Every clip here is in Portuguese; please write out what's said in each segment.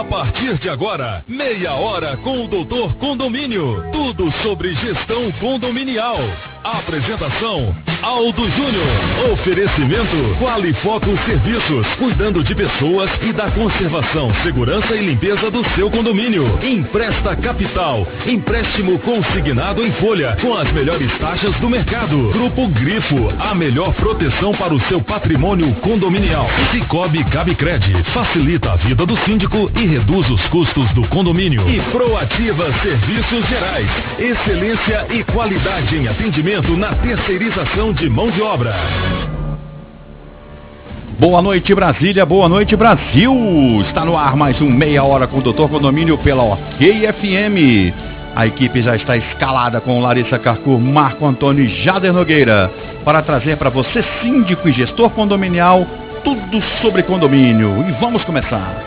partir de agora, meia hora com o Doutor Condomínio. Tudo sobre gestão condominial. Apresentação, Aldo Júnior. Oferecimento, Qualifoco Serviços, cuidando de pessoas e da conservação, segurança e limpeza do seu condomínio. Empresta Capital, empréstimo consignado em folha, com as melhores taxas do mercado. Grupo Grifo, a melhor proteção para o seu patrimônio condominial. Cicobi Cabicred, facilita a vida do síndico e reduz os custos do condomínio. E Proativa Serviços Gerais, excelência e qualidade em atendimento na terceirização de mão de obra. Boa noite, Brasília, boa noite, Brasil. Está no ar mais um Meia Hora com o Doutor Condomínio pela OK FM. A equipe já está escalada com Larissa Carcur, Marco Antônio e Jader Nogueira para trazer para você, síndico e gestor condominial, tudo sobre condomínio. E vamos começar.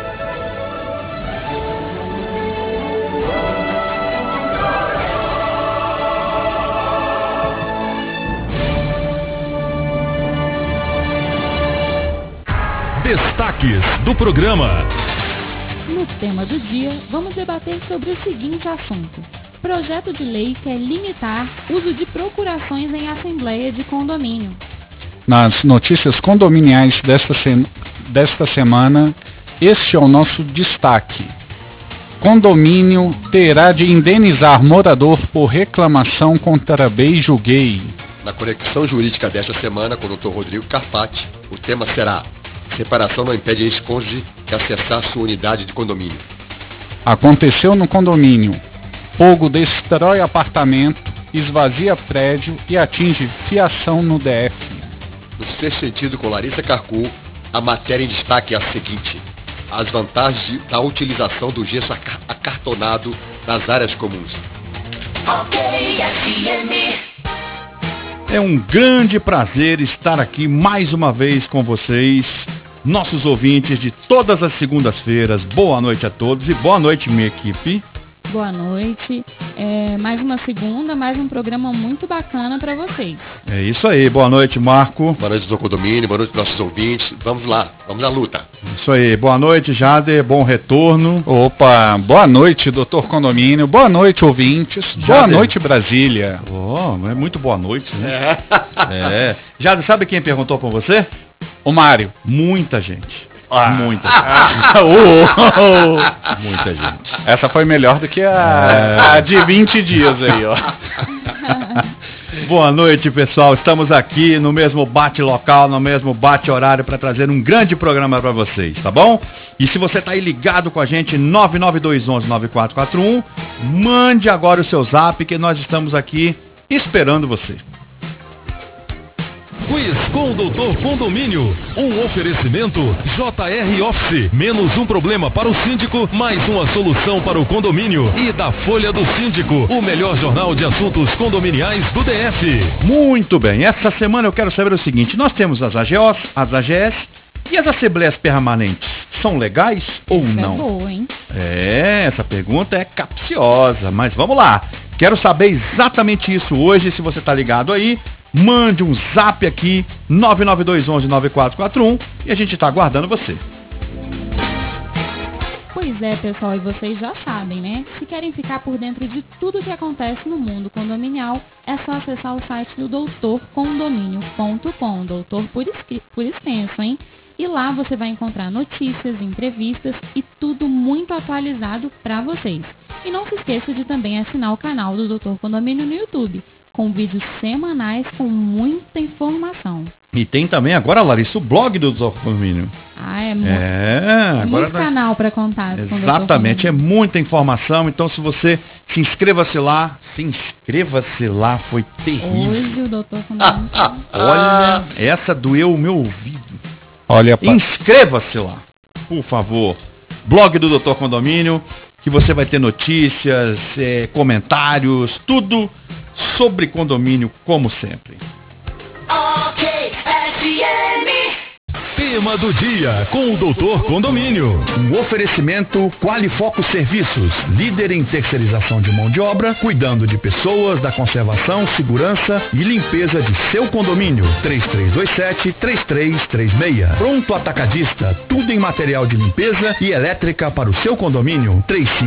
Destaques do programa. No tema do dia, vamos debater sobre o seguinte assunto. Projeto de lei quer limitar uso de procurações em assembleia de condomínio. Nas notícias condominiais desta semana, este é o nosso destaque. Condomínio terá de indenizar morador por reclamação contra beijo gay. Na conexão jurídica desta semana com o Dr. Rodrigo Carpati, o tema será: separação não impede ex-cônjuge de acessar sua unidade de condomínio. Aconteceu no condomínio. Fogo destrói apartamento, esvazia prédio e atinge fiação no DF. No sexto sentido, com Larissa Carcur, a matéria em destaque é a seguinte: as vantagens da utilização do gesso acartonado nas áreas comuns. É um grande prazer estar aqui mais uma vez com vocês, nossos ouvintes de todas as segundas-feiras. Boa noite a todos e boa noite, minha equipe. Boa noite. Mais uma segunda, mais um programa muito bacana para vocês. É isso aí. Boa noite, Marco. Boa noite, doutor Condomínio. Boa noite, nossos ouvintes. Vamos lá, vamos à luta. Isso aí. Boa noite, Jader. Bom retorno. Opa, boa noite, doutor Condomínio. Boa noite, ouvintes. Jader. Boa noite, Brasília. Oh, não é muito boa noite, né? Jader, sabe quem perguntou por você? O Mário. Muita gente. Muita gente. Essa foi melhor do que a de 20 dias aí, ó. Boa noite, pessoal. Estamos aqui no mesmo bate-local, no mesmo bate-horário para trazer um grande programa para vocês, tá bom? E se você tá aí ligado com a gente, 99211-9441, mande agora o seu zap que nós estamos aqui esperando você. Quiz com o Doutor Condomínio. Um oferecimento JR Office. Menos um problema para o síndico, mais uma solução para o condomínio. E da Folha do Síndico, o melhor jornal de assuntos condominiais do DF. Muito bem, essa semana eu quero saber o seguinte: nós temos as AGOs, as AGS e as assembleias permanentes. São legais ou não? É boa, hein? Essa pergunta é capciosa, mas vamos lá. Quero saber exatamente isso hoje. Se você tá ligado aí, mande um zap aqui, 99211-9441, e a gente está aguardando você. Pois é, pessoal, e vocês já sabem, né? Se querem ficar por dentro de tudo que acontece no mundo condominial, é só acessar o site do doutorcondomínio.com, doutor por extenso, hein? E lá você vai encontrar notícias, entrevistas e tudo muito atualizado para vocês. E não se esqueça de também assinar o canal do Doutor Condomínio no YouTube, com vídeos semanais com muita informação. E tem também agora, Larissa, o blog do Doutor Condomínio. Muito canal para contar. Exatamente, é muita informação. Então, se você se inscreva-se lá, foi terrível. Hoje o Doutor Condomínio. Olha, essa doeu o meu ouvido. Olha, inscreva-se lá, por favor. Blog do Doutor Condomínio, que você vai ter notícias, comentários, tudo sobre condomínio, como sempre. Tema do dia com o Doutor Condomínio. Um oferecimento Qualifoco Serviços, líder em terceirização de mão de obra, cuidando de pessoas, da conservação, segurança e limpeza de seu condomínio. 3327-3336. Pronto Atacadista, tudo em material de limpeza e elétrica para o seu condomínio.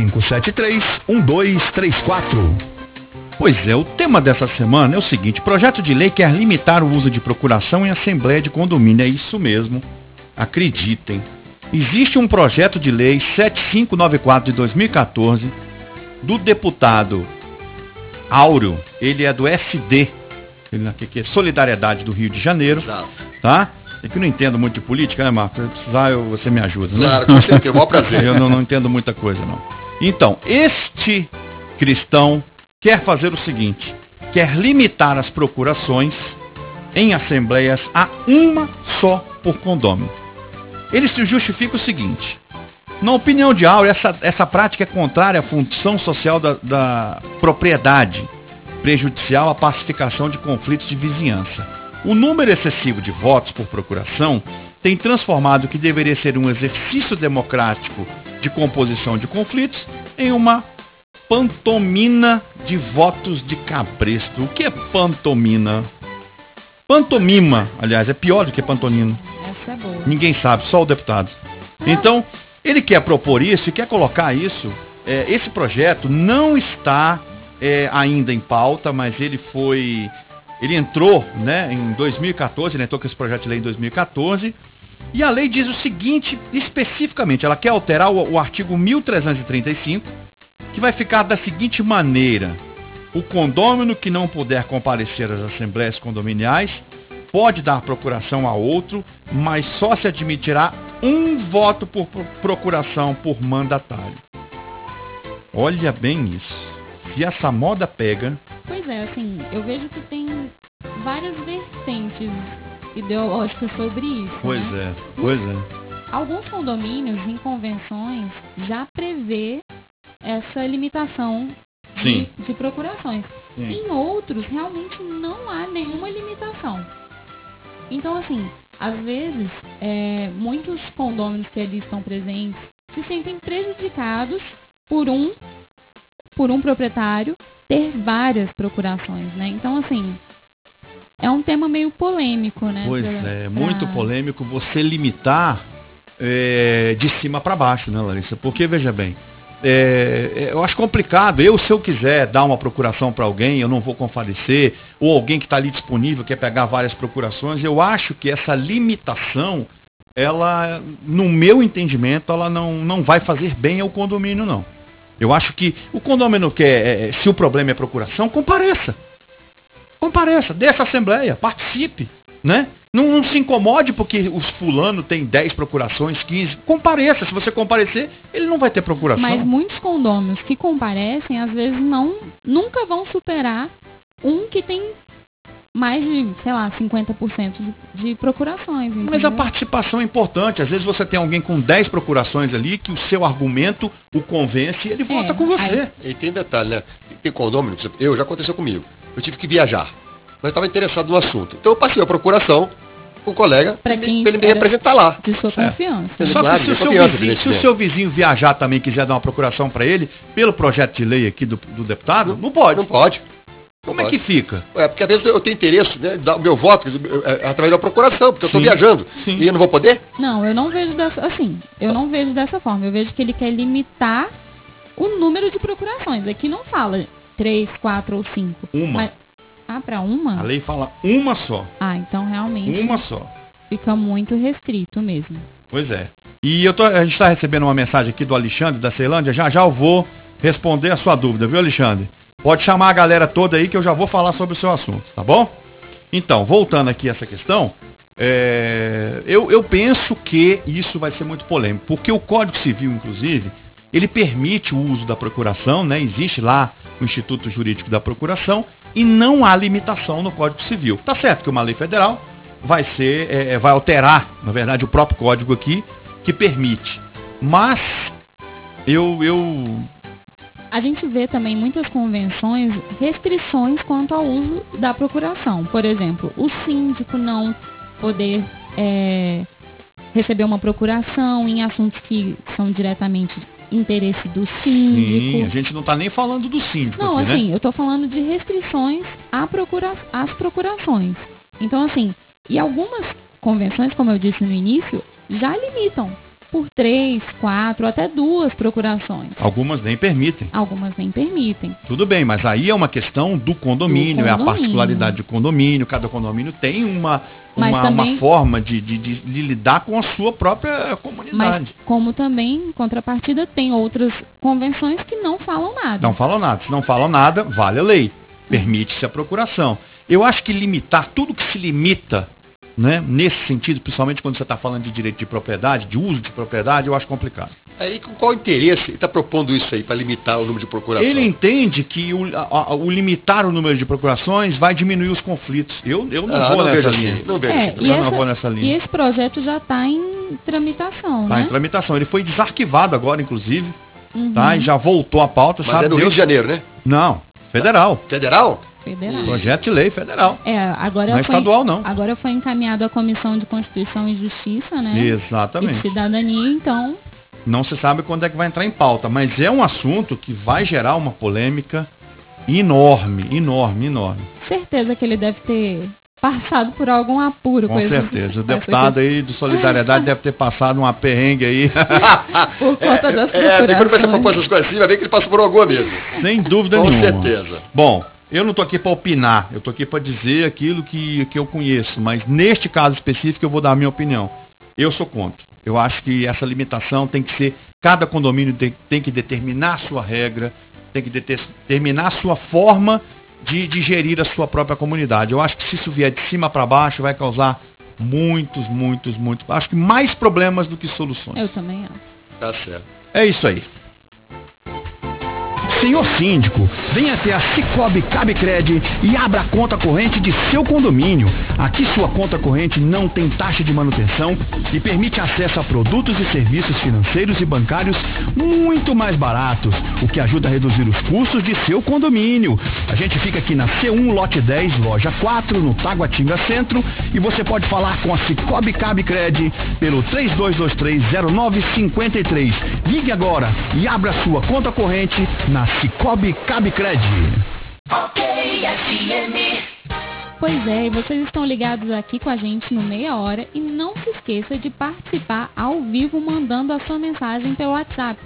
3573-1234. Pois é, o tema dessa semana é o seguinte: projeto de lei quer limitar o uso de procuração em assembleia de condomínio. É isso mesmo, acreditem. Existe um projeto de lei 7594 de 2014 do deputado Áureo, ele é do SD, que é Solidariedade do Rio de Janeiro. Exato. Tá? É que eu não entendo muito de política, né, Marcos? Se precisar, você me ajuda, né? Claro, com certeza, é o maior prazer. Eu não entendo muita coisa, não. Então, este cristão quer fazer o seguinte: quer limitar as procurações em assembleias a uma só por condômino. Ele se justifica o seguinte: na opinião de Áureo, essa prática é contrária à função social da propriedade, prejudicial à pacificação de conflitos de vizinhança. O número excessivo de votos por procuração tem transformado o que deveria ser um exercício democrático de composição de conflitos em uma pantomina de votos de cabresto. O que é pantomina? Pantomima, aliás, é pior do que pantomina. Essa é boa. Ninguém sabe, só o deputado. Então, ele quer propor isso e quer colocar isso. Esse projeto não está ainda em pauta, mas ele entrou, né, em 2014, ele entrou com esse projeto de lei em 2014. E a lei diz o seguinte, especificamente: ela quer alterar o artigo 1335, que vai ficar da seguinte maneira: o condômino que não puder comparecer às assembleias condominiais pode dar procuração a outro, mas só se admitirá um voto por procuração por mandatário. Olha bem isso. Se essa moda pega... Pois é, assim, eu vejo que tem várias vertentes ideológicas sobre isso. Pois né? Pois é. Alguns condomínios em convenções já prevê essa limitação de procurações. Sim. Em outros, realmente não há nenhuma limitação. Então, assim, às vezes, muitos condôminos que ali estão presentes se sentem prejudicados por um proprietário ter várias procurações, né? Então, assim, é um tema meio polêmico, né? Pois muito polêmico você limitar de cima para baixo, né, Larissa? Porque, veja bem, eu acho complicado. Se eu quiser dar uma procuração para alguém, eu não vou comparecer, ou alguém que está ali disponível quer pegar várias procurações. Eu acho que essa limitação, ela, no meu entendimento, ela não vai fazer bem ao condomínio, não. Eu acho que o condomínio quer, se o problema é procuração, compareça, dessa assembleia, participe, né? Não se incomode porque os fulano tem 10 procurações, 15. Compareça. Se você comparecer, ele não vai ter procuração. Mas muitos condôminos que comparecem, às vezes, nunca vão superar um que tem mais de, 50% de procurações. Entendeu? Mas a participação é importante. Às vezes você tem alguém com 10 procurações ali, que o seu argumento o convence e ele vota com você. E tem detalhe, né? Tem condômino, já aconteceu comigo. Eu tive que viajar, mas estava interessado no assunto. Então eu passei a procuração com um colega para ele me representar lá. De sua confiança. Só que se o seu vizinho viajar também, quiser dar uma procuração para ele, pelo projeto de lei aqui do deputado, não pode. Não pode. Como é que fica? Porque às vezes eu tenho interesse, né, de dar o meu voto através da procuração, porque eu estou viajando. Sim. E eu não vou poder? Não, eu não vejo dessa forma. Eu vejo que ele quer limitar o número de procurações. Aqui não fala 3, 4 ou 5. Uma. Para uma? A lei fala uma só. Então realmente... Uma só. Fica muito restrito mesmo. Pois é. E a gente está recebendo uma mensagem aqui do Alexandre, da Ceilândia. Já eu vou responder a sua dúvida, viu, Alexandre? Pode chamar a galera toda aí que eu já vou falar sobre o seu assunto, tá bom? Então, voltando aqui a essa questão, eu penso que isso vai ser muito polêmico, porque o Código Civil, inclusive, ele permite o uso da procuração, né? Existe lá o Instituto Jurídico da Procuração e não há limitação no Código Civil. Tá certo que uma lei federal vai alterar, na verdade, o próprio código aqui, que permite. Mas a gente vê também muitas convenções restrições quanto ao uso da procuração. Por exemplo, o síndico não poder receber uma procuração em assuntos que são diretamente interesse do síndico. Sim, a gente não está nem falando do síndico Não, aqui, assim, né? eu tô falando de restrições às procurações. Então, assim, e algumas convenções, como eu disse no início, já limitam por 3, 4, até 2 procurações. Algumas nem permitem. Algumas nem permitem. Tudo bem, mas aí é uma questão do condomínio, é a particularidade do condomínio, cada condomínio tem uma forma de lidar com a sua própria comunidade. Mas como também, em contrapartida, tem outras convenções que não falam nada. Não falam nada. Se não falam nada, vale a lei. Permite-se a procuração. Eu acho que limitar tudo que se limita, né, nesse sentido, principalmente quando você está falando de direito de propriedade, de uso de propriedade, eu acho complicado. Aí com qual interesse ele está propondo isso aí, para limitar o número de procurações? Ele entende que o limitar o número de procurações vai diminuir os conflitos. Eu não vou nessa linha. Assim, não vejo assim. Eu não vou nessa linha. E esse projeto já está em tramitação, Está né? em tramitação. Ele foi desarquivado agora, inclusive. Tá? E já voltou à pauta. Mas é no Rio de Janeiro, né? Não, federal. Federal? Federal. Projeto de lei federal. Agora Não é estadual, não. Agora foi encaminhado à Comissão de Constituição e Justiça, né? Exatamente. E de Cidadania, então. Não se sabe quando é que vai entrar em pauta, mas é um assunto que vai gerar uma polêmica enorme. Certeza que ele deve ter passado por algum apuro. Com certeza. O deputado aí do Solidariedade deve ter passado uma perrengue aí. Por conta das quando você propõe essas coisas assim, vai ver que ele passou por alguma mesmo. Sem dúvida nenhuma. Com certeza. Bom, eu não estou aqui para opinar, eu estou aqui para dizer aquilo que eu conheço, mas neste caso específico eu vou dar a minha opinião. Eu sou contra. Eu acho que essa limitação tem que ser, cada condomínio tem que determinar a sua regra, tem que determinar a sua forma de gerir a sua própria comunidade. Eu acho que se isso vier de cima para baixo vai causar muitos, acho que mais problemas do que soluções. Eu também acho. Tá certo. É isso aí. Senhor síndico, venha até a Cicobi Cabicred e abra a conta corrente de seu condomínio. Aqui sua conta corrente não tem taxa de manutenção e permite acesso a produtos e serviços financeiros e bancários muito mais baratos, o que ajuda a reduzir os custos de seu condomínio. A gente fica aqui na C1 Lote 10, Loja 4, no Taguatinga Centro, e você pode falar com a Cicobi Cabicred pelo 32230953. Ligue agora e abra sua conta corrente na Cicobi Cabicred. Pois é, e vocês estão ligados aqui com a gente no Meia Hora e não se esqueça de participar ao vivo mandando a sua mensagem pelo WhatsApp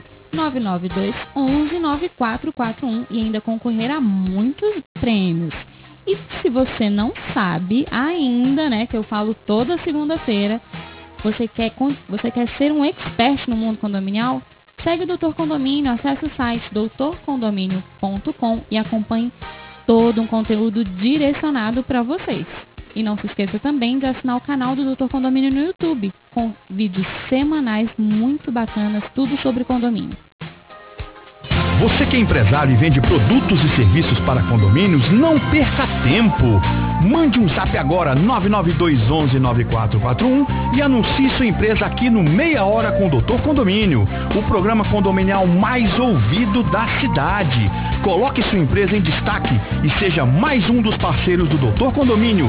992119441 e ainda concorrer a muitos prêmios. E se você não sabe ainda, né, que eu falo toda segunda-feira, você quer ser um expert no mundo condominial? Segue o Doutor Condomínio, acesse o site doutorcondomínio.com e acompanhe todo um conteúdo direcionado para vocês. E não se esqueça também de assinar o canal do Doutor Condomínio no YouTube, com vídeos semanais muito bacanas, tudo sobre condomínio. Você que é empresário e vende produtos e serviços para condomínios, não perca tempo. Mande um zap agora 992119441 e anuncie sua empresa aqui no Meia Hora com o Doutor Condomínio, o programa condominial mais ouvido da cidade. Coloque sua empresa em destaque e seja mais um dos parceiros do Doutor Condomínio.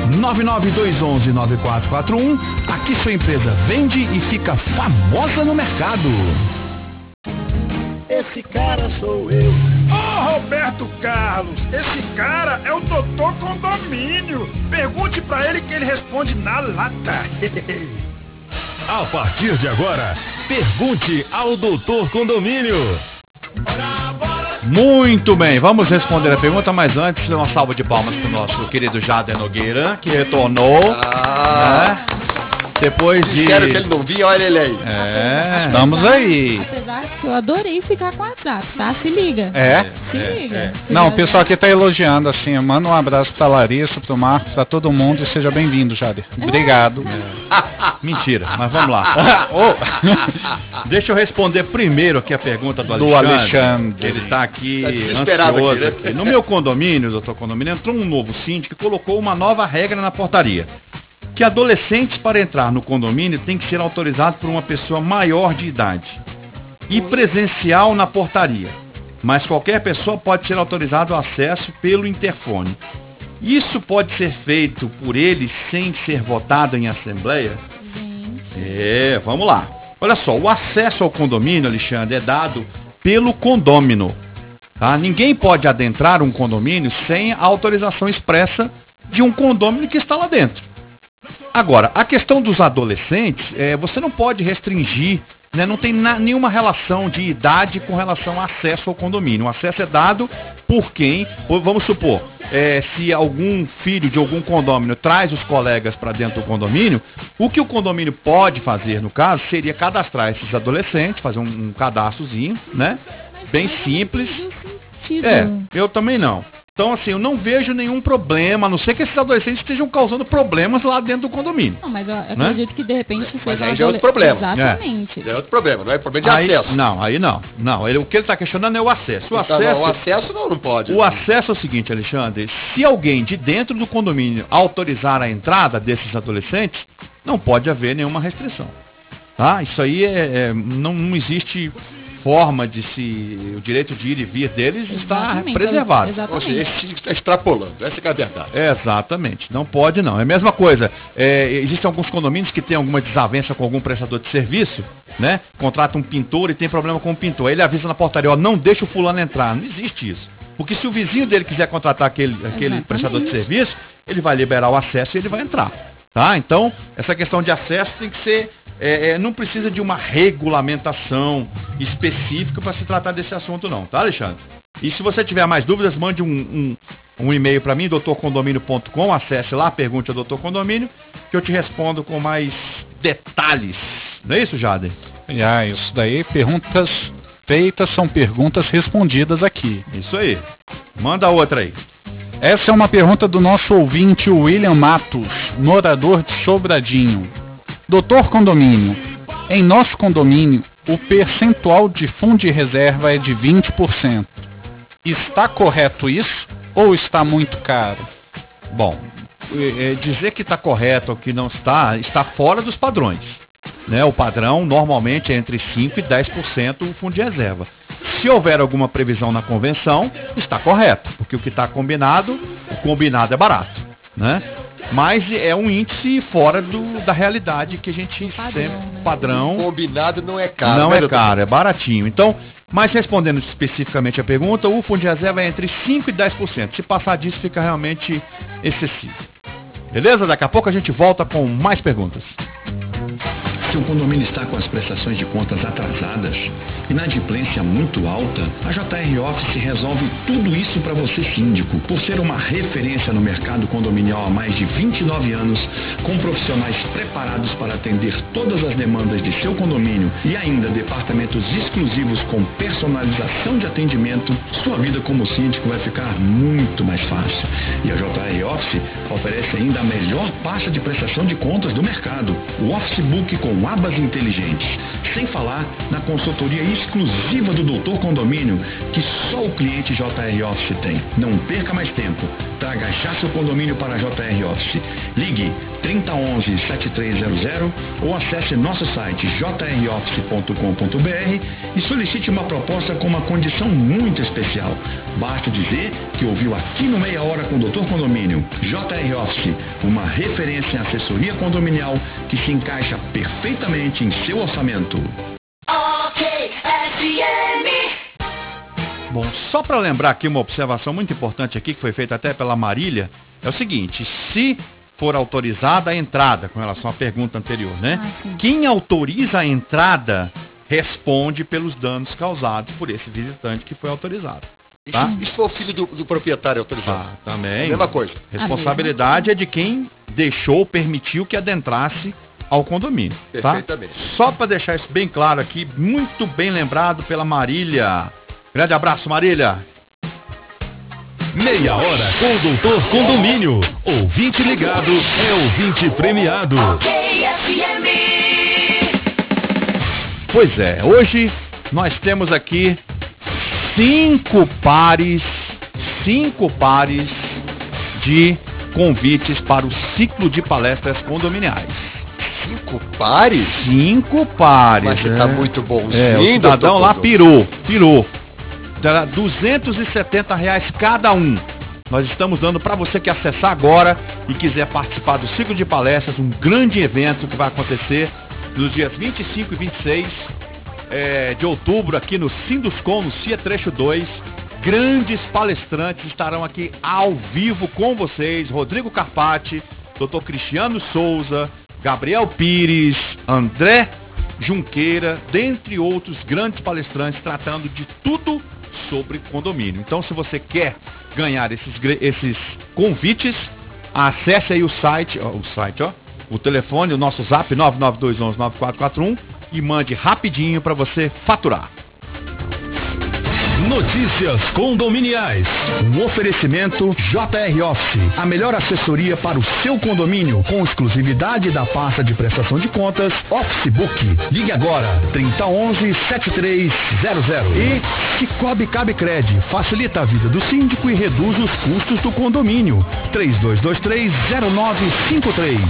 992119441. Aqui sua empresa vende e fica famosa no mercado. Esse cara sou eu. Ô Roberto Carlos, esse cara é o Doutor Condomínio. Pergunte pra ele que ele responde na lata. A partir de agora, pergunte ao Doutor Condomínio. Muito bem, vamos responder a pergunta, mas antes uma salva de palmas para o nosso querido Jader Nogueira, que retornou. Né? Depois de... Sério que ele não vinha, olha ele aí. Estamos aí. Apesar que eu adorei ficar com o WhatsApp, tá? Se liga. Se liga. Não, o pessoal aqui tá elogiando, assim, manda um abraço pra Larissa, pro Marco, pra todo mundo e seja bem-vindo, Jader. Obrigado. Mentira, mas vamos lá. Deixa eu responder primeiro aqui a pergunta do Alexandre. Ele tá aqui ansioso aqui. No meu condomínio, Doutor Condomínio, entrou um novo síndico que colocou uma nova regra na portaria. Que adolescentes para entrar no condomínio tem que ser autorizado por uma pessoa maior de idade e presencial na portaria, mas qualquer pessoa pode ser autorizado o acesso pelo interfone. Isso pode ser feito por eles sem ser votado em assembleia? Vamos lá. Olha só, o acesso ao condomínio, Alexandre, é dado pelo condômino. Tá? Ninguém pode adentrar um condomínio sem a autorização expressa de um condômino que está lá dentro. Agora, a questão dos adolescentes, você não pode restringir, né? Não tem nenhuma relação de idade com relação ao acesso ao condomínio. O acesso é dado por quem, vamos supor, se algum filho de algum condômino traz os colegas para dentro do condomínio, o que o condomínio pode fazer, no caso, seria cadastrar esses adolescentes, fazer um cadastrozinho, né? Bem simples. Eu também não. Então, assim, eu não vejo nenhum problema, a não ser que esses adolescentes estejam causando problemas lá dentro do condomínio. Não, mas eu acredito que de repente seja... Mas aí já é outro problema. Exatamente. Já é outro problema, não é problema de acesso. Não, aí não. Não, o que ele está questionando é o acesso. O acesso não pode. O acesso é o seguinte, Alexandre, se alguém de dentro do condomínio autorizar a entrada desses adolescentes, não pode haver nenhuma restrição. Tá? Isso aí não existe forma de o direito de ir e vir deles está preservado. Ou seja, esse está extrapolando, essa é a verdade. Exatamente, não pode não. É a mesma coisa, existem alguns condomínios que têm alguma desavença com algum prestador de serviço, né? Contrata um pintor e tem problema com o pintor. Aí ele avisa na portaria, não deixa o fulano entrar. Não existe isso. Porque se o vizinho dele quiser contratar aquele prestador de serviço, ele vai liberar o acesso e ele vai entrar. Tá? Então, essa questão de acesso tem que ser... não precisa de uma regulamentação específica para se tratar desse assunto não, tá, Alexandre? E se você tiver mais dúvidas, mande um e-mail para mim, doutorcondomínio.com, acesse lá, pergunte ao Doutor Condomínio, que eu te respondo com mais detalhes. Não é isso, Jader? Isso daí, perguntas feitas são perguntas respondidas aqui. Isso aí. Manda outra aí. Essa é uma pergunta do nosso ouvinte William Matos, morador de Sobradinho. Doutor Condomínio, em nosso condomínio, o percentual de fundo de reserva é de 20%. Está correto isso ou está muito caro? Bom, dizer que está correto ou que não está fora dos padrões. Né? O padrão normalmente é entre 5% e 10% o fundo de reserva. Se houver alguma previsão na convenção, está correto, porque o que está combinado, o combinado é barato. Né? Mas é um índice fora da realidade que a gente sempre... Padrão. O combinado não é caro. Não é caro, é baratinho. Então, mas respondendo especificamente a pergunta, o fundo de reserva é entre 5% e 10%. Se passar disso, fica realmente excessivo. Beleza? Daqui a pouco a gente volta com mais perguntas. Seu condomínio está com as prestações de contas atrasadas, inadimplência muito alta, a JR Office resolve tudo isso para você, síndico. Por ser uma referência no mercado condominial há mais de 29 anos, com profissionais preparados para atender todas as demandas de seu condomínio e ainda departamentos exclusivos com personalização de atendimento, sua vida como síndico vai ficar muito mais fácil. E a JR Office oferece ainda a melhor pasta de prestação de contas do mercado, o Office Book com abas inteligentes, sem falar na consultoria exclusiva do Doutor Condomínio, que só o cliente JR Office tem. Não perca mais tempo, traga já seu condomínio para a JR Office. Ligue 3011-7300 ou acesse nosso site jroffice.com.br e solicite uma proposta com uma condição muito especial. Basta dizer que ouviu aqui no Meia Hora com o Doutor Condomínio. JR Office, uma referência em assessoria condominial que se encaixa perfeitamente em seu orçamento. Bom, só para lembrar aqui uma observação muito importante aqui, que foi feita até pela Marília, é o seguinte: se for autorizada a entrada, com relação à pergunta anterior, né? Quem autoriza a entrada responde pelos danos causados por esse visitante que foi autorizado. Tá? Isso foi o filho do proprietário autorizado. Também. A mesma coisa. Responsabilidade é de quem deixou, permitiu que adentrasse ao condomínio. Perfeitamente. Tá? Só para deixar isso bem claro aqui, muito bem lembrado pela Marília. Grande abraço, Marília. Meia hora com o Doutor Condomínio. Ouvinte ligado é ouvinte premiado. Pois é, hoje nós temos aqui 5 pares de convites para o ciclo de palestras condominiais. 5 pares? 5 pares. Mas você tá muito bonzinho, o cidadão lá pirou. Era R$270 cada um. Nós estamos dando para você que acessar agora e quiser participar do ciclo de palestras, um grande evento que vai acontecer nos dias 25 e 26 de outubro, aqui no Sinduscom, no CIA Trecho 2. Grandes palestrantes estarão aqui ao vivo com vocês. Rodrigo Carpati, Dr. Cristiano Souza, Gabriel Pires, André Junqueira, dentre outros grandes palestrantes tratando de tudo sobre condomínio. Então, se você quer ganhar esses convites, acesse aí o telefone, o nosso zap 992119441 e mande rapidinho para você faturar. Notícias condominiais. Um oferecimento JR Office, a melhor assessoria para o seu condomínio, com exclusividade da pasta de prestação de contas Office Book. Ligue agora, 3011-7300. E Cicobi Cabecred, facilita a vida do síndico e reduz os custos do condomínio. 3223-0953.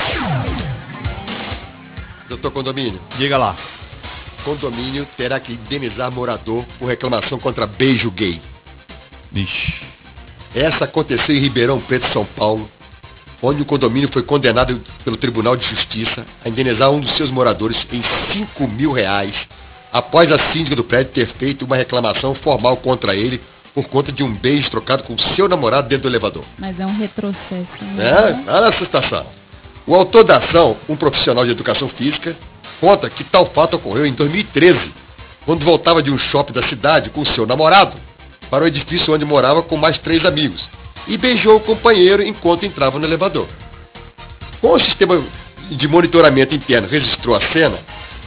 Doutor Condomínio. Diga lá. Condomínio terá que indenizar morador por reclamação contra beijo gay. Ixi. Essa aconteceu em Ribeirão Preto, São Paulo, onde o condomínio foi condenado pelo Tribunal de Justiça a indenizar um dos seus moradores em R$5.000, após a síndica do prédio ter feito uma reclamação formal contra ele por conta de um beijo trocado com seu namorado dentro do elevador. Mas é um retrocesso, né? Olha essa situação. O autor da ação, um profissional de educação física, conta que tal fato ocorreu em 2013, quando voltava de um shopping da cidade com seu namorado para o edifício onde morava com mais 3 amigos e beijou o companheiro enquanto entrava no elevador. Como o sistema de monitoramento interno registrou a cena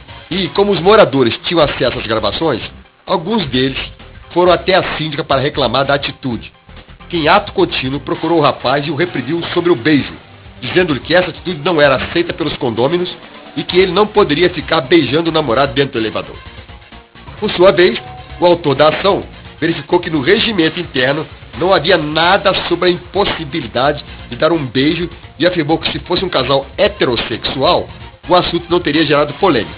e como os moradores tinham acesso às gravações, alguns deles foram até a síndica para reclamar da atitude, que em ato contínuo procurou o rapaz e o reprimiu sobre o beijo, dizendo-lhe que essa atitude não era aceita pelos condôminos e que ele não poderia ficar beijando o namorado dentro do elevador. Por sua vez, o autor da ação verificou que no regimento interno não havia nada sobre a impossibilidade de dar um beijo e afirmou que se fosse um casal heterossexual, o assunto não teria gerado polêmica.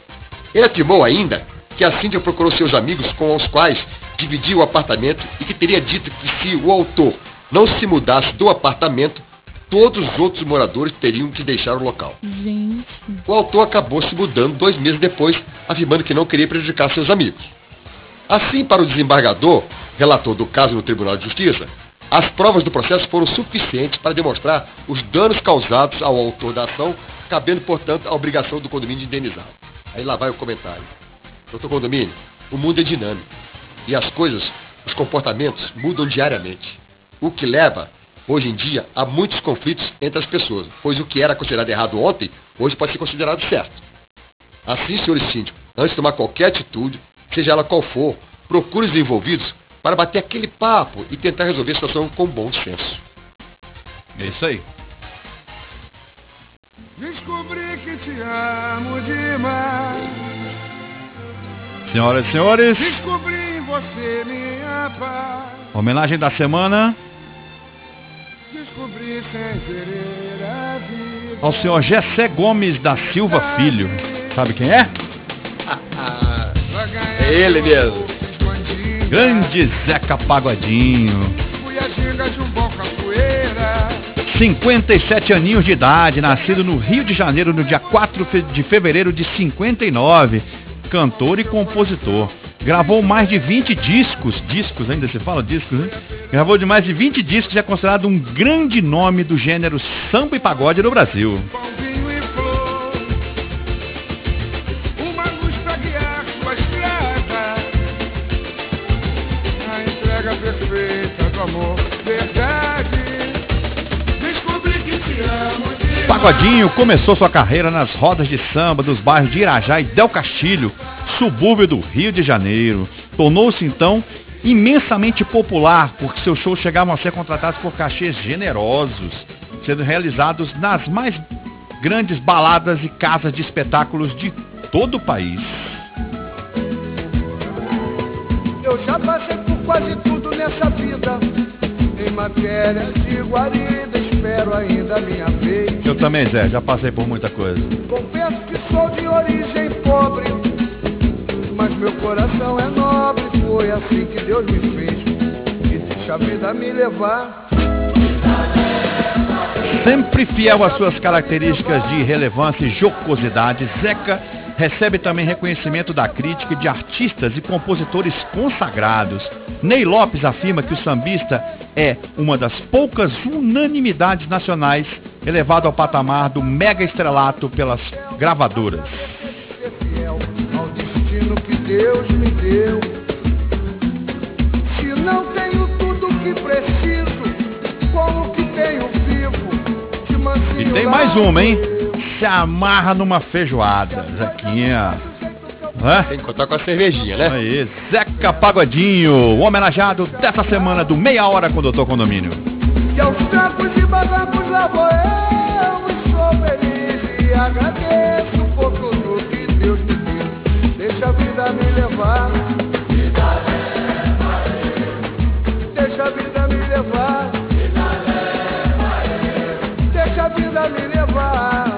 Ele afirmou ainda que a síndica procurou seus amigos com os quais dividia o apartamento e que teria dito que se o autor não se mudasse do apartamento, todos os outros moradores teriam que deixar o local. Gente. O autor acabou se mudando 2 meses depois, afirmando que não queria prejudicar seus amigos. Assim, para o desembargador, relator do caso no Tribunal de Justiça, as provas do processo foram suficientes para demonstrar os danos causados ao autor da ação, cabendo, portanto, a obrigação do condomínio de indenizar. Aí lá vai o comentário. Doutor Condomínio, o mundo é dinâmico e as coisas, os comportamentos mudam diariamente, o que leva hoje em dia, há muitos conflitos entre as pessoas, pois o que era considerado errado ontem, hoje pode ser considerado certo. Assim, senhores síndicos, antes de tomar qualquer atitude, seja ela qual for, procure os envolvidos para bater aquele papo e tentar resolver a situação com bom senso. É isso aí. Descobri que te amo demais. Senhoras e senhores, Descobri em você minha paz. homenagem da semana Descobri sem querer a vida. ao senhor Gessé Gomes da Silva Filho. Sabe quem é? É ele mesmo. Grande Zeca Pagodinho. Fui a giga de um bom capoeira. 57 aninhos de idade, nascido no Rio de Janeiro no dia 4 de fevereiro de 59. Cantor e compositor. Gravou mais de 20 discos, ainda se fala discos, né? Gravou de mais de 20 discos e é considerado um grande nome do gênero samba e pagode no Brasil. Pão, vinho e flor. Uma luz pra guiar sua estrada. A entrega perfeita do amor, verdade. Descobri que te amo demais. Pagodinho começou sua carreira nas rodas de samba dos bairros de Irajá e Del Castilho, subúrbio do Rio de Janeiro. Tornou-se então imensamente popular, porque seus shows chegavam a ser contratados por cachês generosos, sendo realizados nas mais grandes baladas e casas de espetáculos de todo o país. Eu já passei por quase tudo nessa vida. Em matéria de guarida, espero ainda a minha vez. Eu também, Zé, já passei por muita coisa. Confesso que sou de origem pobre, mas meu coração é nobre. Foi assim que Deus me fez, e deixa a vida me levar. Sempre fiel às suas características de relevância e jocosidade, Zeca recebe também reconhecimento da crítica de artistas e compositores consagrados. Ney Lopes afirma que o sambista é uma das poucas unanimidades nacionais elevado ao patamar do mega estrelato pelas gravadoras. Ser fiel ao destino que Deus me deu. Se não tenho tudo que preciso, como que tenho vivo de mansinho. E tem mais uma, hein? Se amarra numa feijoada, Zequinha. Tem que contar com a cervejinha, né? Aí, Zeca Pagodinho, o homenageado dessa semana do Meia Hora com o Doutor Condomínio. E aos trancos e barrancos lá vou eu, e sou feliz e agradeço por tudo que Deus me deu. Deixa a vida me levar. Deixa a vida me levar. Deixa a vida me levar.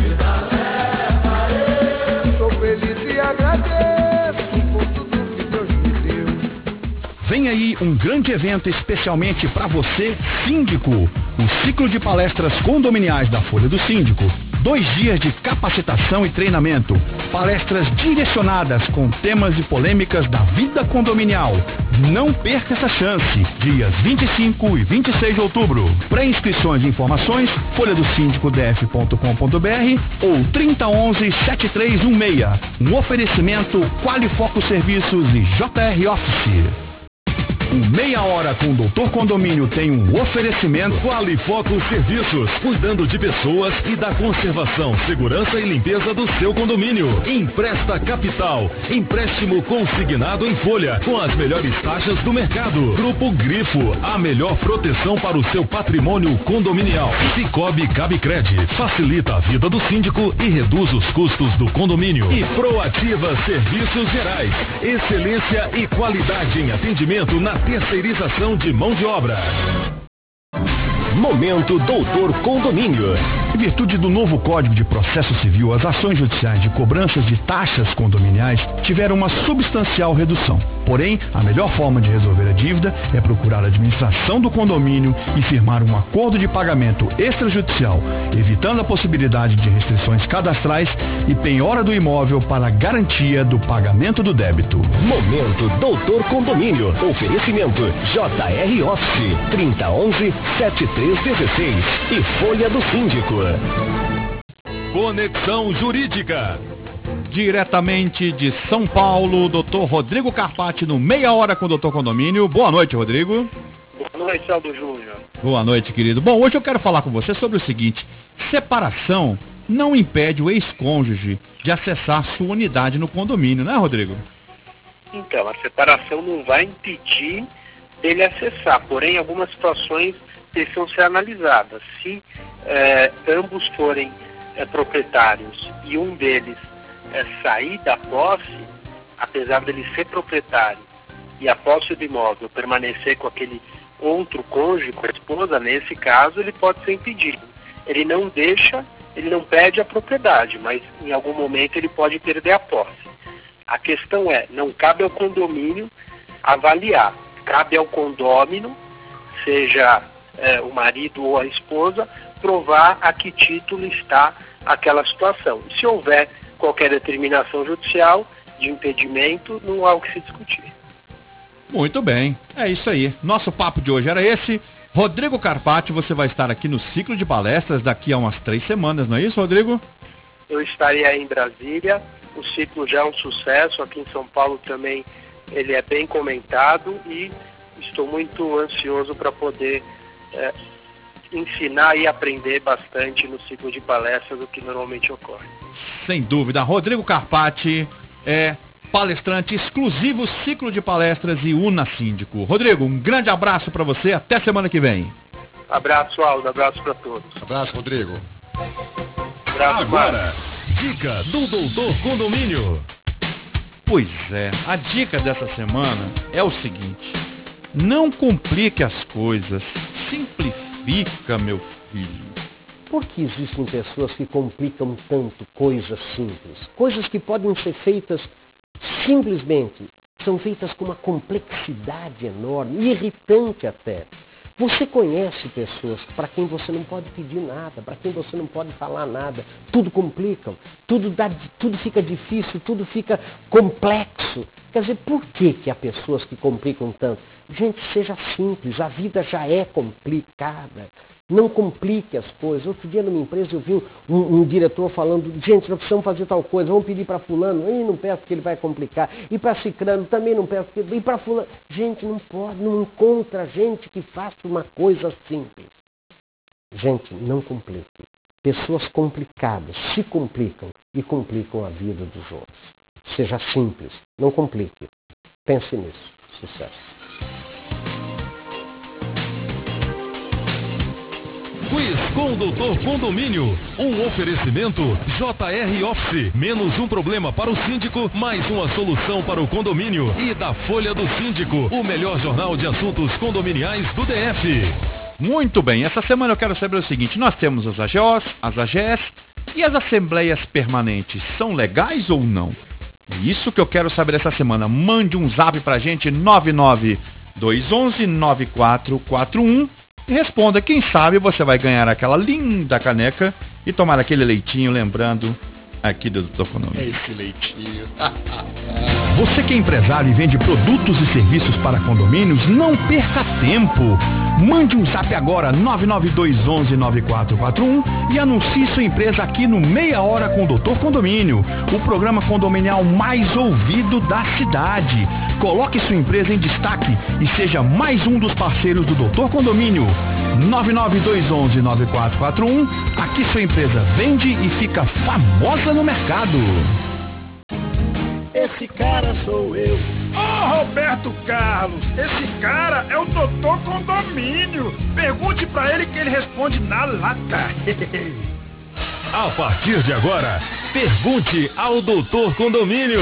Sou feliz e agradeço por tudo que Deus me deu. Vem aí um grande evento especialmente para você, síndico. O ciclo de palestras condominiais da Folha do Síndico. 2 dias de capacitação e treinamento. Palestras direcionadas com temas e polêmicas da vida condominial. Não perca essa chance. Dias 25 e 26 de outubro. Pré-inscrições e informações, folhadosíndicodf.com.br ou 3011-7316. Um oferecimento Qualifoco Serviços e JR Office. O Meia Hora com o Doutor Condomínio tem um oferecimento Qualifoco Serviços, cuidando de pessoas e da conservação, segurança e limpeza do seu condomínio. Empresta Capital, empréstimo consignado em folha, com as melhores taxas do mercado. Grupo Grifo, a melhor proteção para o seu patrimônio condominial. Cicobi Cabicred, facilita a vida do síndico e reduz os custos do condomínio. E Proativa Serviços Gerais, excelência e qualidade em atendimento na terceirização de mão de obra. Momento Doutor Condomínio. Em virtude do novo Código de Processo Civil, as ações judiciais de cobranças de taxas condominiais tiveram uma substancial redução. Porém, a melhor forma de resolver a dívida é procurar a administração do condomínio e firmar um acordo de pagamento extrajudicial, evitando a possibilidade de restrições cadastrais e penhora do imóvel para a garantia do pagamento do débito. Momento Doutor Condomínio. Oferecimento JR Office 3011-7316 e Folha do Síndico. Conexão Jurídica. Diretamente de São Paulo, Dr. Rodrigo Carpati no Meia Hora com o Doutor Condomínio. Boa noite, Rodrigo. Boa noite, Aldo Júnior. Boa noite, querido. Bom, hoje eu quero falar com você sobre o seguinte: separação não impede o ex-cônjuge de acessar sua unidade no condomínio, né, Rodrigo? Então, a separação não vai impedir dele acessar, porém algumas situações precisam ser analisadas. Se ambos forem proprietários e um deles sair da posse, apesar dele ser proprietário e a posse do imóvel permanecer com aquele outro cônjuge, com a esposa, nesse caso ele pode ser impedido. Ele não perde a propriedade, mas em algum momento ele pode perder a posse. A questão não cabe ao condomínio avaliar, cabe ao condômino, seja o marido ou a esposa, provar a que título está aquela situação. E se houver qualquer determinação judicial de impedimento, não há o que se discutir. Muito bem, é isso aí. Nosso papo de hoje era esse. Rodrigo Carpati, você vai estar aqui no ciclo de palestras daqui a umas 3 semanas, não é isso, Rodrigo? Eu estarei aí em Brasília, o ciclo já é um sucesso, aqui em São Paulo também ele é bem comentado e estou muito ansioso para poder ensinar e aprender bastante no ciclo de palestras, o que normalmente ocorre. Sem dúvida. Rodrigo Carpati é palestrante exclusivo ciclo de palestras e Una Síndico. Rodrigo, um grande abraço para você, até semana que vem. Abraço, Aldo, abraço para todos. Abraço, Rodrigo. Abraço, Agora, dica do Doutor Condomínio. Pois é, a dica dessa semana é o seguinte: não complique as coisas, simplifica, meu filho. Por que existem pessoas que complicam tanto coisas simples? Coisas que podem ser feitas simplesmente, são feitas com uma complexidade enorme, irritante até. Você conhece pessoas para quem você não pode pedir nada, para quem você não pode falar nada. Tudo complicam, tudo fica difícil, tudo fica complexo. Quer dizer, por que há pessoas que complicam tanto? Gente, seja simples, a vida já é complicada. Não complique as coisas. Outro dia numa empresa eu vi um diretor falando, gente, nós precisamos fazer tal coisa, vamos pedir para fulano, e não peço porque ele vai complicar. E para cicrano também não peço, e para fulano. Gente, não pode, não encontra gente que faça uma coisa simples. Gente, não complique. Pessoas complicadas se complicam e complicam a vida dos outros. Seja simples, não complique. Pense nisso. Sucesso. Quiz com o Doutor Condomínio. Um oferecimento JR Office. Menos um problema para o síndico, mais uma solução para o condomínio. E da Folha do Síndico, o melhor jornal de assuntos condominiais do DF. Muito bem, essa semana eu quero saber o seguinte, nós temos as AGOs, as AGEs e as assembleias permanentes, são legais ou não? Isso que eu quero saber essa semana. Mande um zap pra gente, 99211-9441 e responda. Quem sabe você vai ganhar aquela linda caneca e tomar aquele leitinho, lembrando aqui do Doutor Condomínio. Esse leitinho. Você que é empresário e vende produtos e serviços para condomínios, não perca tempo. Mande um zap agora, 99211-9441 e anuncie sua empresa aqui no Meia Hora com o Doutor Condomínio, o programa condominial mais ouvido da cidade. Coloque sua empresa em destaque e seja mais um dos parceiros do Doutor Condomínio. 99211-9441. Aqui sua empresa vende e fica famosa no mercado. Esse cara sou eu. Ô Roberto Carlos, esse cara é o Doutor Condomínio. Pergunte pra ele que ele responde na lata. A partir de agora, pergunte ao Doutor Condomínio.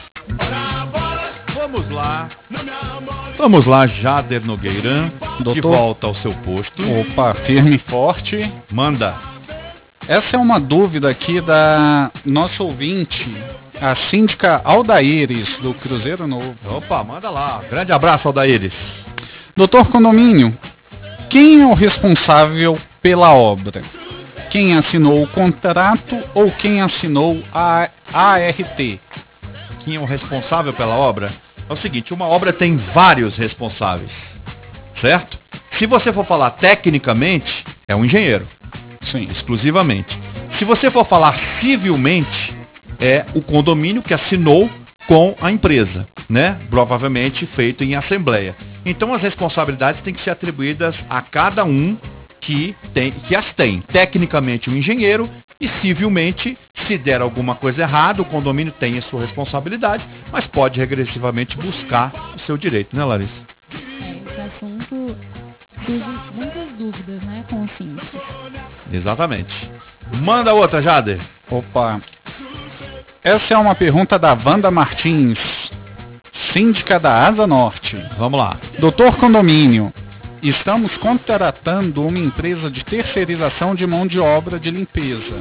Vamos lá, Jader Nogueira, de volta ao seu posto. Opa, firme e forte. Manda. Essa é uma dúvida aqui da nossa ouvinte, a síndica Aldaíris, do Cruzeiro Novo. Opa, manda lá. Grande abraço, Aldaíris. Doutor Condomínio, quem é o responsável pela obra? Quem assinou o contrato ou quem assinou a ART? Quem é o responsável pela obra? É o seguinte, uma obra tem vários responsáveis, certo? Se você for falar tecnicamente, é um engenheiro. Sim. Exclusivamente. Se você for falar civilmente, é o condomínio que assinou com a empresa, né? Provavelmente feito em assembleia. Então as responsabilidades têm que ser atribuídas a cada um que as tem. Tecnicamente o engenheiro e civilmente, se der alguma coisa errada, o condomínio tem a sua responsabilidade, mas pode regressivamente buscar o seu direito, né, Larissa? Esse assunto surge muitas dúvidas, né, com os síndicos. Exatamente. Manda outra, Jader. Opa. Essa é uma pergunta da Wanda Martins, síndica da Asa Norte. Vamos lá. Doutor Condomínio, estamos contratando uma empresa de terceirização de mão de obra de limpeza.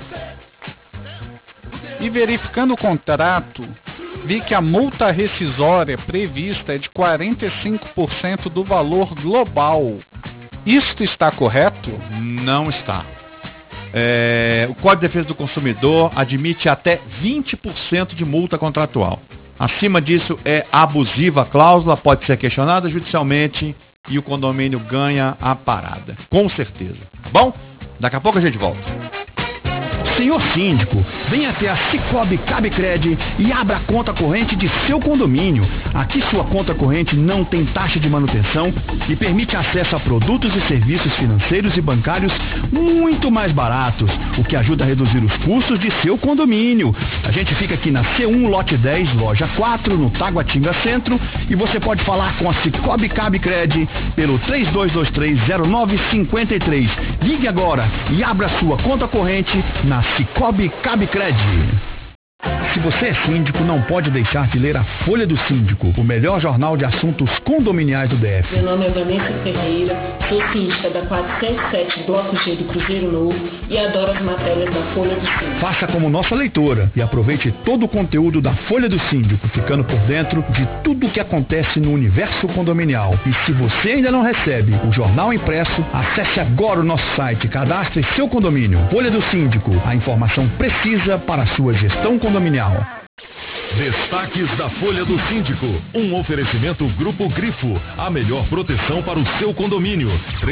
E verificando o contrato, vi que a multa rescisória prevista é de 45% do valor global. Isto está correto? Não está. O Código de Defesa do Consumidor admite até 20% de multa contratual. Acima disso é abusiva a cláusula, pode ser questionada judicialmente e o condomínio ganha a parada. Com certeza. Tá bom? Daqui a pouco a gente volta. Senhor síndico, venha até a Cicobi Cabicred e abra a conta corrente de seu condomínio. Aqui sua conta corrente não tem taxa de manutenção e permite acesso a produtos e serviços financeiros e bancários muito mais baratos, o que ajuda a reduzir os custos de seu condomínio. A gente fica aqui na C1, lote 10, loja 4, no Taguatinga Centro, e você pode falar com a Cicobi Cabicred pelo 32230953. Ligue agora e abra sua conta corrente na Cicobi Cabicred. Se você é síndico, não pode deixar de ler a Folha do Síndico, o melhor jornal de assuntos condominiais do DF. Meu nome é Vanessa Ferreira, sou síndica da 477 Bloco G do Cruzeiro Novo e adoro as matérias da Folha do Síndico. Faça como nossa leitora e aproveite todo o conteúdo da Folha do Síndico, ficando por dentro de tudo o que acontece no universo condominial. E se você ainda não recebe o jornal impresso, acesse agora o nosso site, cadastre seu condomínio. Folha do Síndico, a informação precisa para a sua gestão condominial. Destaques da Folha do Síndico. Um oferecimento Grupo Grifo. A melhor proteção para o seu condomínio.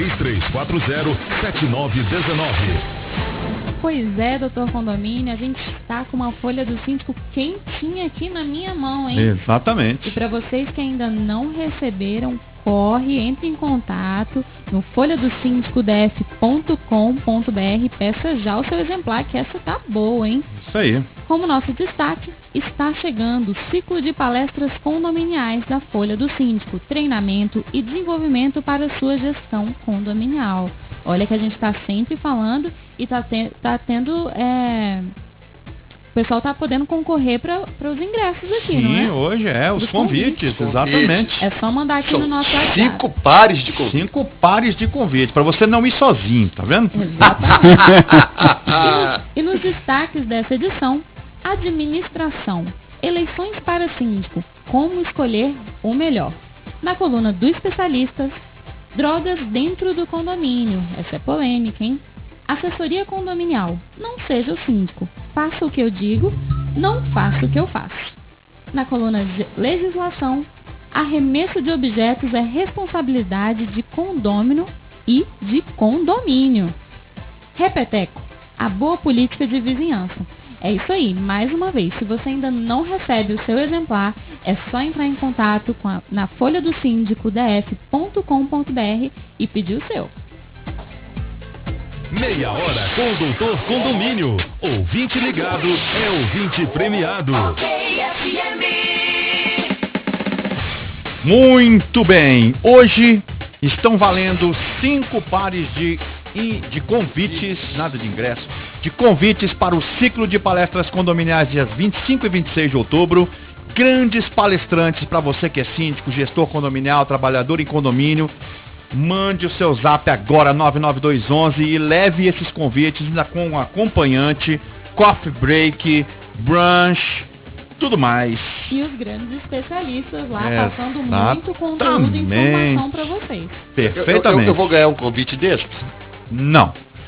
3340-7919. Pois é, doutor Condomínio, a gente está com uma Folha do Síndico quentinha aqui na minha mão, hein? Exatamente. E para vocês que ainda não receberam, corre, entre em contato no folhadosincodf.com.br, peça já o seu exemplar, que essa tá boa, hein? Isso aí. Como nosso destaque, está chegando o ciclo de palestras condominiais da Folha do Síndico, treinamento e desenvolvimento para sua gestão condominial. Olha que a gente está sempre falando e tá tendo... O pessoal tá podendo concorrer para os ingressos aqui, não é? Sim, hoje os convites, exatamente. É só mandar aqui no nosso WhatsApp. 5 pares de convites. 5 pares de convites, para você não ir sozinho, tá vendo? Exatamente. E nos destaques dessa edição, administração, eleições para síndico, como escolher o melhor. Na coluna do especialistas, drogas dentro do condomínio, essa é polêmica, hein? Assessoria condominial, não seja o síndico, faça o que eu digo, não faça o que eu faço. Na coluna de legislação, arremesso de objetos é responsabilidade de condômino e de condomínio. Repeteco, a boa política de vizinhança. É isso aí, mais uma vez, se você ainda não recebe o seu exemplar, é só entrar em contato na folha do síndico df.com.br e pedir o seu. Meia hora com o Doutor Condomínio. Ouvinte ligado é ouvinte premiado. Muito bem. Hoje estão valendo 5 pares de convites, nada de ingresso, de convites para o ciclo de palestras condominiais dias 25 e 26 de outubro. Grandes palestrantes para você que é síndico, gestor condominial, trabalhador em condomínio. Mande o seu zap agora, 99211, e leve esses convites ainda com um acompanhante, coffee break, brunch, tudo mais. E os grandes especialistas lá passando muito conteúdo e informação para vocês. Perfeitamente. Eu vou ganhar um convite desses? Não.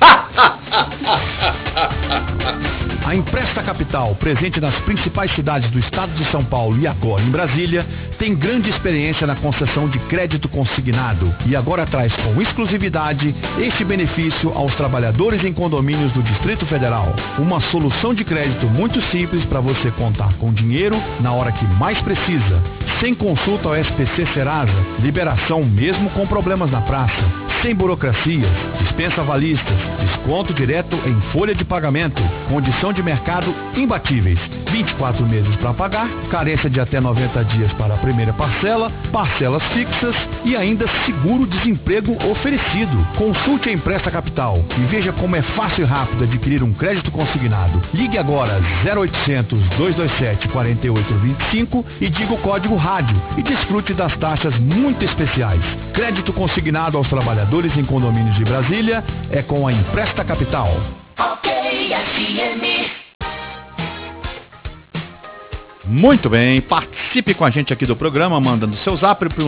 A Empresta Capital, presente nas principais cidades do estado de São Paulo e agora em Brasília, tem grande experiência na concessão de crédito consignado e agora traz com exclusividade este benefício aos trabalhadores em condomínios do Distrito Federal. Uma solução de crédito muito simples para você contar com dinheiro na hora que mais precisa, sem consulta ao SPC Serasa, liberação mesmo com problemas na praça, sem burocracias, dispensa avalistas, desconto direto em folha de pagamento, condição de mercado imbatíveis, 24 meses para pagar, carência de até 90 dias para a primeira parcela, parcelas fixas e ainda seguro-desemprego oferecido. Consulte a Empresta Capital e veja como é fácil e rápido adquirir um crédito consignado. Ligue agora 0800 227 4825 e diga o código rádio e desfrute das taxas muito especiais. Crédito consignado aos trabalhadores em condomínios de Brasília é com a Empresta Capital. Muito bem, participe com a gente aqui do programa, mandando seu zap para o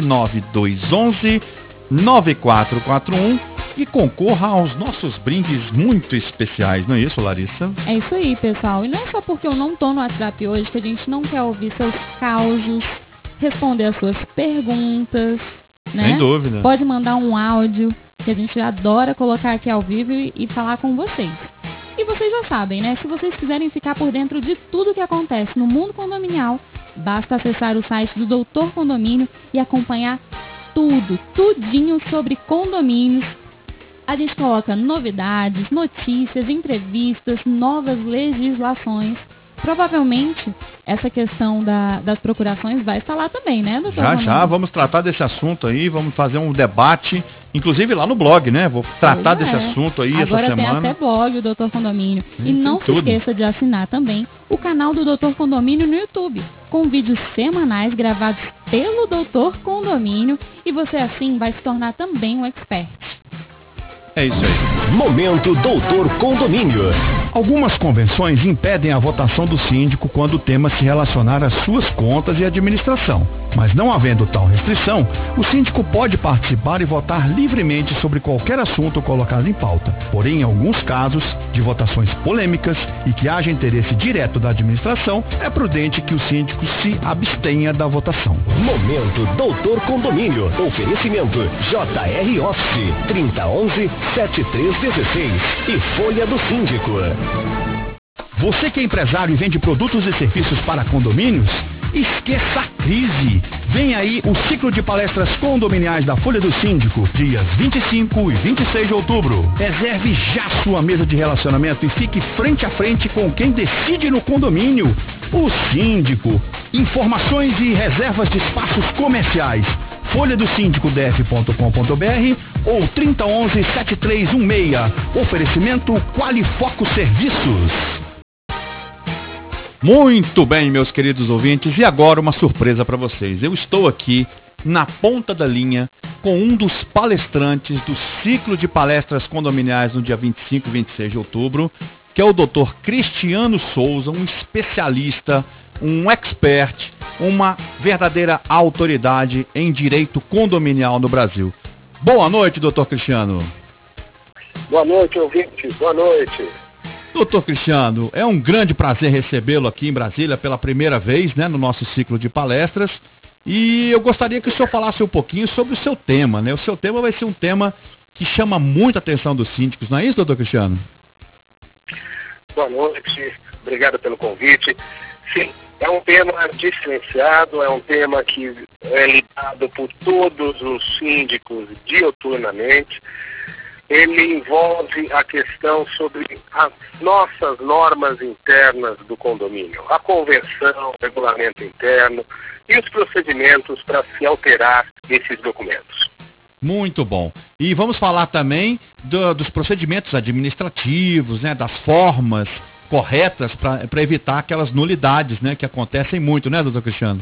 99211-9441 e concorra aos nossos brindes muito especiais, não é isso, Larissa? É isso aí, pessoal. E não é só porque eu não tô no WhatsApp hoje que a gente não quer ouvir seus causos, responder as suas perguntas, né? Sem dúvida. Pode mandar um áudio, que a gente adora colocar aqui ao vivo e falar com vocês. E vocês já sabem, né? Se vocês quiserem ficar por dentro de tudo que acontece no mundo condominial, basta acessar o site do Doutor Condomínio e acompanhar tudinho sobre condomínios. A gente coloca novidades, notícias, entrevistas, novas legislações. Provavelmente essa questão das procurações vai estar lá também, né, doutor? Já, vamos tratar desse assunto aí, vamos fazer um debate, inclusive lá no blog, né? Vou tratar desse assunto aí agora essa semana. Agora tem até blog, o Doutor Condomínio. E não se esqueça de assinar também o canal do Doutor Condomínio no YouTube, com vídeos semanais gravados pelo Doutor Condomínio, e você assim vai se tornar também um expert. É isso aí. Momento Doutor Condomínio. Algumas convenções impedem a votação do síndico quando o tema se relacionar às suas contas e administração. Mas não havendo tal restrição, o síndico pode participar e votar livremente sobre qualquer assunto colocado em pauta. Porém, em alguns casos de votações polêmicas e que haja interesse direto da administração, é prudente que o síndico se abstenha da votação. Momento Doutor Condomínio. Oferecimento JR Office 3011-7316 e Folha do Síndico. Você que é empresário e vende produtos e serviços para condomínios, esqueça a crise. Vem aí o ciclo de palestras condominiais da Folha do Síndico, dias 25 e 26 de outubro. Reserve já sua mesa de relacionamento e fique frente a frente com quem decide no condomínio, o síndico. Informações e reservas de espaços comerciais. folhadosíndicodf.com.br ou 3011-7316. Oferecimento Qualifoco Serviços. Muito bem, meus queridos ouvintes, e agora uma surpresa para vocês. Eu estou aqui na ponta da linha com um dos palestrantes do ciclo de palestras condominiais no dia 25 e 26 de outubro, que é o Dr. Cristiano Souza, um especialista, um expert, uma verdadeira autoridade em direito condominial no Brasil. Boa noite, doutor Cristiano. Boa noite, ouvintes. Boa noite. Doutor Cristiano, é um grande prazer recebê-lo aqui em Brasília pela primeira vez, né, no nosso ciclo de palestras. E eu gostaria que o senhor falasse um pouquinho sobre o seu tema, né? O seu tema vai ser um tema que chama muita atenção dos síndicos, não é isso, doutor Cristiano? Boa noite, obrigado pelo convite. Sim, é um tema diferenciado, é um tema que é lidado por todos os síndicos diuturnamente. Ele envolve a questão sobre as nossas normas internas do condomínio, a conversão, o regulamento interno e os procedimentos para se alterar esses documentos. Muito bom. E vamos falar também dos procedimentos administrativos, né, das formas corretas para evitar aquelas nulidades, né, que acontecem muito, né, doutor Cristiano?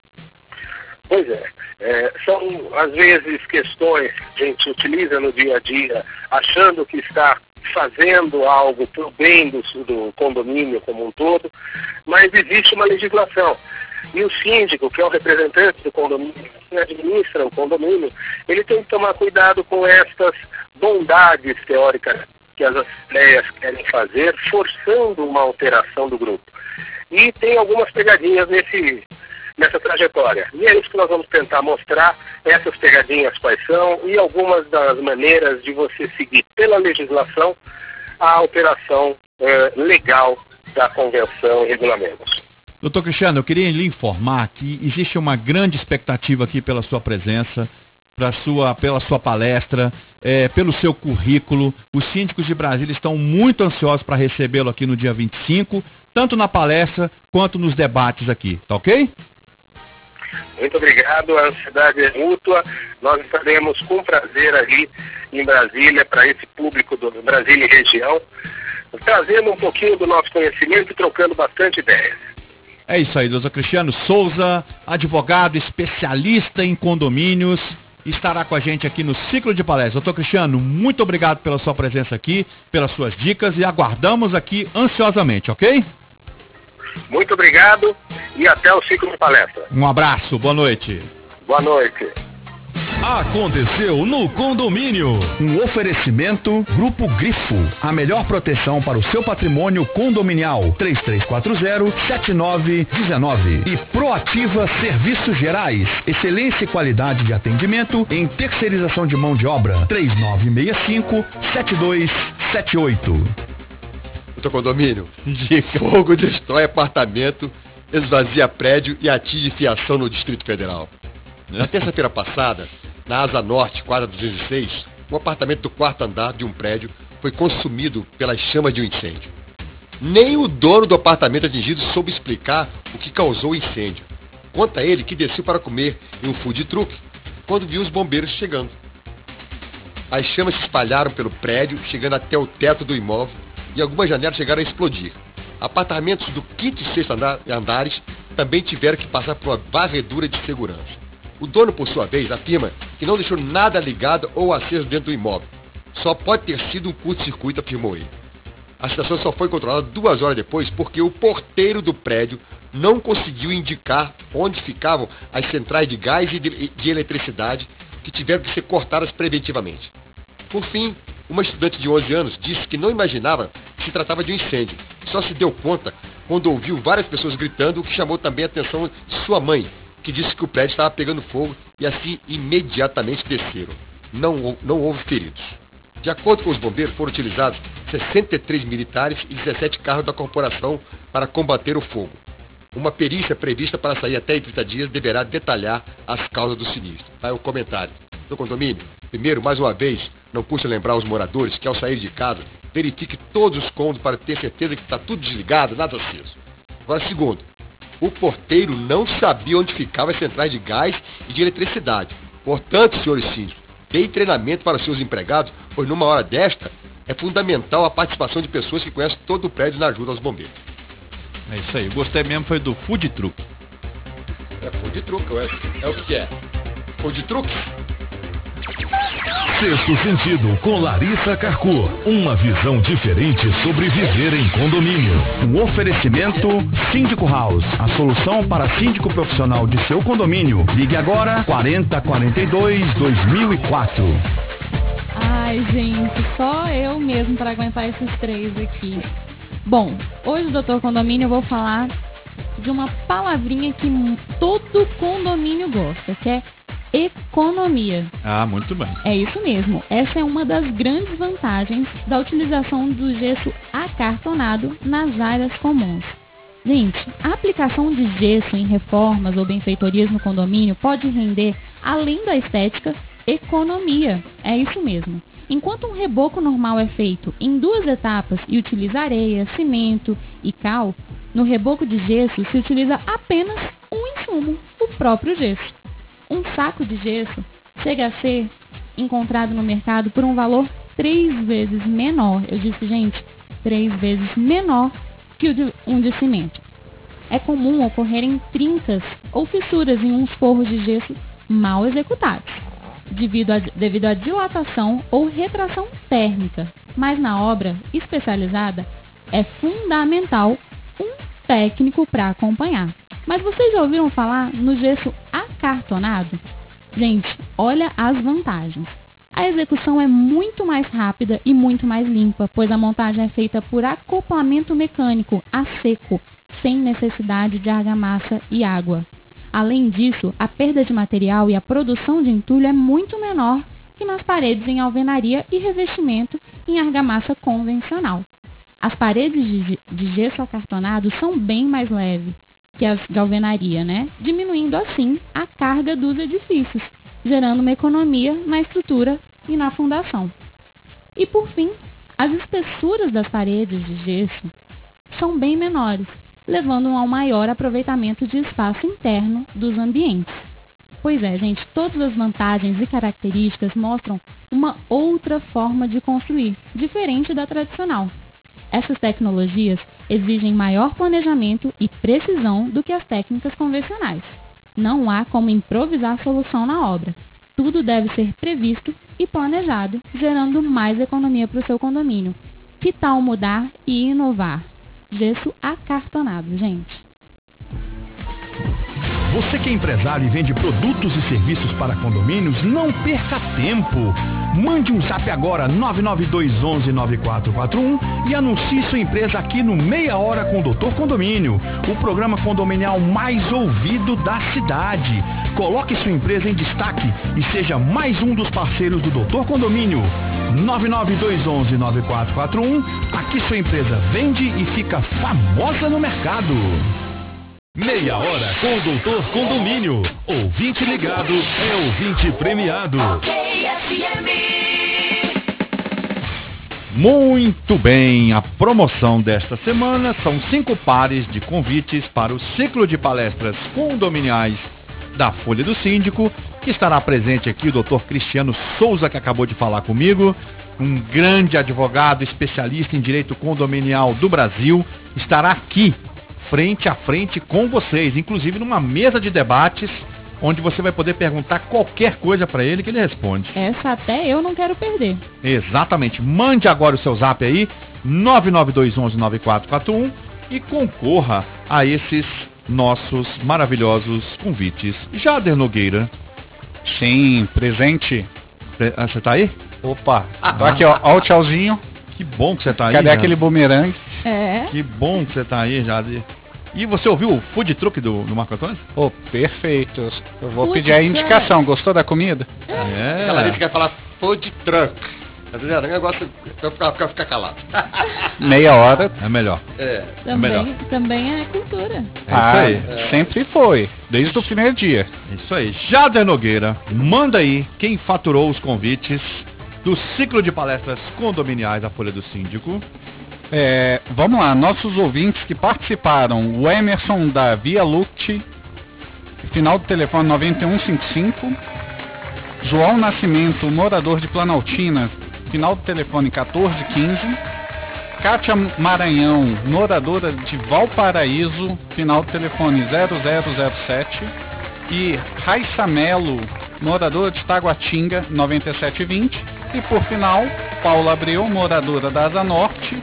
Pois é. São, às vezes, questões que a gente utiliza no dia a dia, achando que está fazendo algo para o bem do condomínio como um todo, mas existe uma legislação. E o síndico, que é o representante do condomínio, que administra o condomínio, ele tem que tomar cuidado com estas bondades teóricas que as assembleias querem fazer, forçando uma alteração do grupo. E tem algumas pegadinhas nessa trajetória. E é isso que nós vamos tentar mostrar, essas pegadinhas quais são e algumas das maneiras de você seguir pela legislação a alteração legal da convenção e regulamentos. Doutor Cristiano, eu queria lhe informar que existe uma grande expectativa aqui pela sua presença, pela sua palestra, pelo seu currículo. Os síndicos de Brasília estão muito ansiosos para recebê-lo aqui no dia 25, tanto na palestra quanto nos debates aqui, tá ok? Muito obrigado, a ansiedade é mútua. Nós estaremos com prazer ali em Brasília, para esse público do Brasília e região, trazendo um pouquinho do nosso conhecimento e trocando bastante ideias. É isso aí, doutor Cristiano Souza, advogado especialista em condomínios, estará com a gente aqui no ciclo de palestras. Doutor Cristiano, muito obrigado pela sua presença aqui, pelas suas dicas e aguardamos aqui ansiosamente, ok? Muito obrigado e até o ciclo de palestra. Um abraço, boa noite. Boa noite. Aconteceu no condomínio. Um oferecimento Grupo Grifo, a melhor proteção para o seu patrimônio condominial. 3340-7919. E Proativa Serviços Gerais, excelência e qualidade de atendimento em terceirização de mão de obra. 3965-7278. Doutor Condomínio, fogo destrói apartamento, esvazia prédio e atinge fiação no Distrito Federal. Na terça-feira passada, na Asa Norte, quadra 206, um apartamento do quarto andar de um prédio foi consumido pelas chamas de um incêndio. Nem o dono do apartamento atingido soube explicar o que causou o incêndio. Conta ele que desceu para comer em um food truck quando viu os bombeiros chegando. As chamas se espalharam pelo prédio, chegando até o teto do imóvel, e algumas janelas chegaram a explodir. Apartamentos do 5º e 6º andares também tiveram que passar por uma varredura de segurança. O dono, por sua vez, afirma que não deixou nada ligado ou aceso dentro do imóvel. Só pode ter sido um curto-circuito, afirmou ele. A situação só foi controlada 2 horas depois porque o porteiro do prédio não conseguiu indicar onde ficavam as centrais de gás e de eletricidade que tiveram que ser cortadas preventivamente. Por fim, uma estudante de 11 anos disse que não imaginava que se tratava de um incêndio. Só se deu conta quando ouviu várias pessoas gritando, o que chamou também a atenção de sua mãe, que disse que o prédio estava pegando fogo e assim imediatamente desceram. Não houve feridos. De acordo com os bombeiros, foram utilizados 63 militares e 17 carros da corporação para combater o fogo. Uma perícia prevista para sair até em 30 dias deverá detalhar as causas do sinistro. Vai o comentário do condomínio. Primeiro, mais uma vez, não custa lembrar aos moradores que ao sair de casa, verifique todos os cômodos para ter certeza que está tudo desligado, nada aceso. Agora, segundo, o porteiro não sabia onde ficavam as centrais de gás e de eletricidade. Portanto, senhores síndicos, deem treinamento para os seus empregados, pois numa hora desta é fundamental a participação de pessoas que conhecem todo o prédio na ajuda aos bombeiros. É isso aí, eu gostei mesmo foi do food truck. É food truck, é o que é? Food trucks? Sexto Sentido com Larissa Carcour. Uma visão diferente sobre viver em condomínio. Um oferecimento Síndico House, a solução para síndico profissional de seu condomínio. Ligue agora 4042-2004. Ai, gente, só eu mesmo para aguentar esses 3 aqui. Bom, hoje, Doutor Condomínio, eu vou falar de uma palavrinha que todo condomínio gosta, que é economia. Ah, muito bem. É isso mesmo. Essa é uma das grandes vantagens da utilização do gesso acartonado nas áreas comuns. Gente, a aplicação de gesso em reformas ou benfeitorias no condomínio pode render, além da estética, economia. É isso mesmo. Enquanto um reboco normal é feito em 2 etapas e utiliza areia, cimento e cal, no reboco de gesso se utiliza apenas um insumo, o próprio gesso. Um saco de gesso chega a ser encontrado no mercado por um valor 3 vezes menor. Eu disse, gente, 3 vezes menor que um de cimento. É comum ocorrerem trincas ou fissuras em uns forros de gesso mal executados, devido à dilatação ou retração térmica. Mas na obra especializada é fundamental um técnico para acompanhar. Mas vocês já ouviram falar no gesso acartonado? Gente, olha as vantagens. A execução é muito mais rápida e muito mais limpa, pois a montagem é feita por acoplamento mecânico a seco, sem necessidade de argamassa e água. Além disso, a perda de material e a produção de entulho é muito menor que nas paredes em alvenaria e revestimento em argamassa convencional. As paredes de gesso acartonado são bem mais leves que as de alvenaria, diminuindo assim a carga dos edifícios, gerando uma economia na estrutura e na fundação. E por fim, as espessuras das paredes de gesso são bem menores, levando a um maior aproveitamento de espaço interno dos ambientes. Pois é, gente, todas as vantagens e características mostram uma outra forma de construir, diferente da tradicional. Essas tecnologias exigem maior planejamento e precisão do que as técnicas convencionais. Não há como improvisar solução na obra. Tudo deve ser previsto e planejado, gerando mais economia para o seu condomínio. Que tal mudar e inovar? Gesso acartonado, gente. Você que é empresário e vende produtos e serviços para condomínios, não perca tempo. Mande um zap agora, 99211-9441 e anuncie sua empresa aqui no Meia Hora com o Doutor Condomínio, o programa condominial mais ouvido da cidade. Coloque sua empresa em destaque e seja mais um dos parceiros do Doutor Condomínio. 99211-9441. Aqui sua empresa vende e fica famosa no mercado. Meia Hora com o Doutor Condomínio. Ouvinte ligado é ouvinte premiado. Muito bem, a promoção desta semana são 5 pares de convites para o ciclo de palestras condominiais da Folha do Síndico, que estará presente aqui o Dr. Cristiano Souza, que acabou de falar comigo, um grande advogado especialista em direito condominial do Brasil, estará aqui, frente a frente com vocês, inclusive numa mesa de debates, onde você vai poder perguntar qualquer coisa para ele que ele responde. Essa até eu não quero perder. Exatamente. Mande agora o seu zap aí, 992119441, e concorra a esses nossos maravilhosos convites. Jader Nogueira. Sim, presente. Você tá aí? Opa, tô aqui, ó o tchauzinho. Que bom que você tá aí. Cadê Jader? aquele bumerangue? Que bom que você tá aí, Jader. E você ouviu o food truck do Marco Antônio? Oh, perfeito. Eu vou Food pedir a truck. indicação. Gostou da comida? Ela disse que quer falar food truck. Tá entendendo? O negócio é ficar calado. Meia hora. É melhor. Também é cultura. Isso aí. Sempre foi. Desde o primeiro dia. Isso aí. Jader Nogueira, manda aí quem faturou os convites do ciclo de palestras condominiais da Folha do Síndico. Vamos lá, nossos ouvintes que participaram, o Emerson da Via Luct, final do telefone 9155, João Nascimento, morador de Planaltina, final do telefone 1415, Kátia Maranhão, moradora de Valparaíso, final do telefone 0007, e Raissa Melo, moradora de Taguatinga, 9720, e por final, Paula Abreu, moradora da Asa Norte,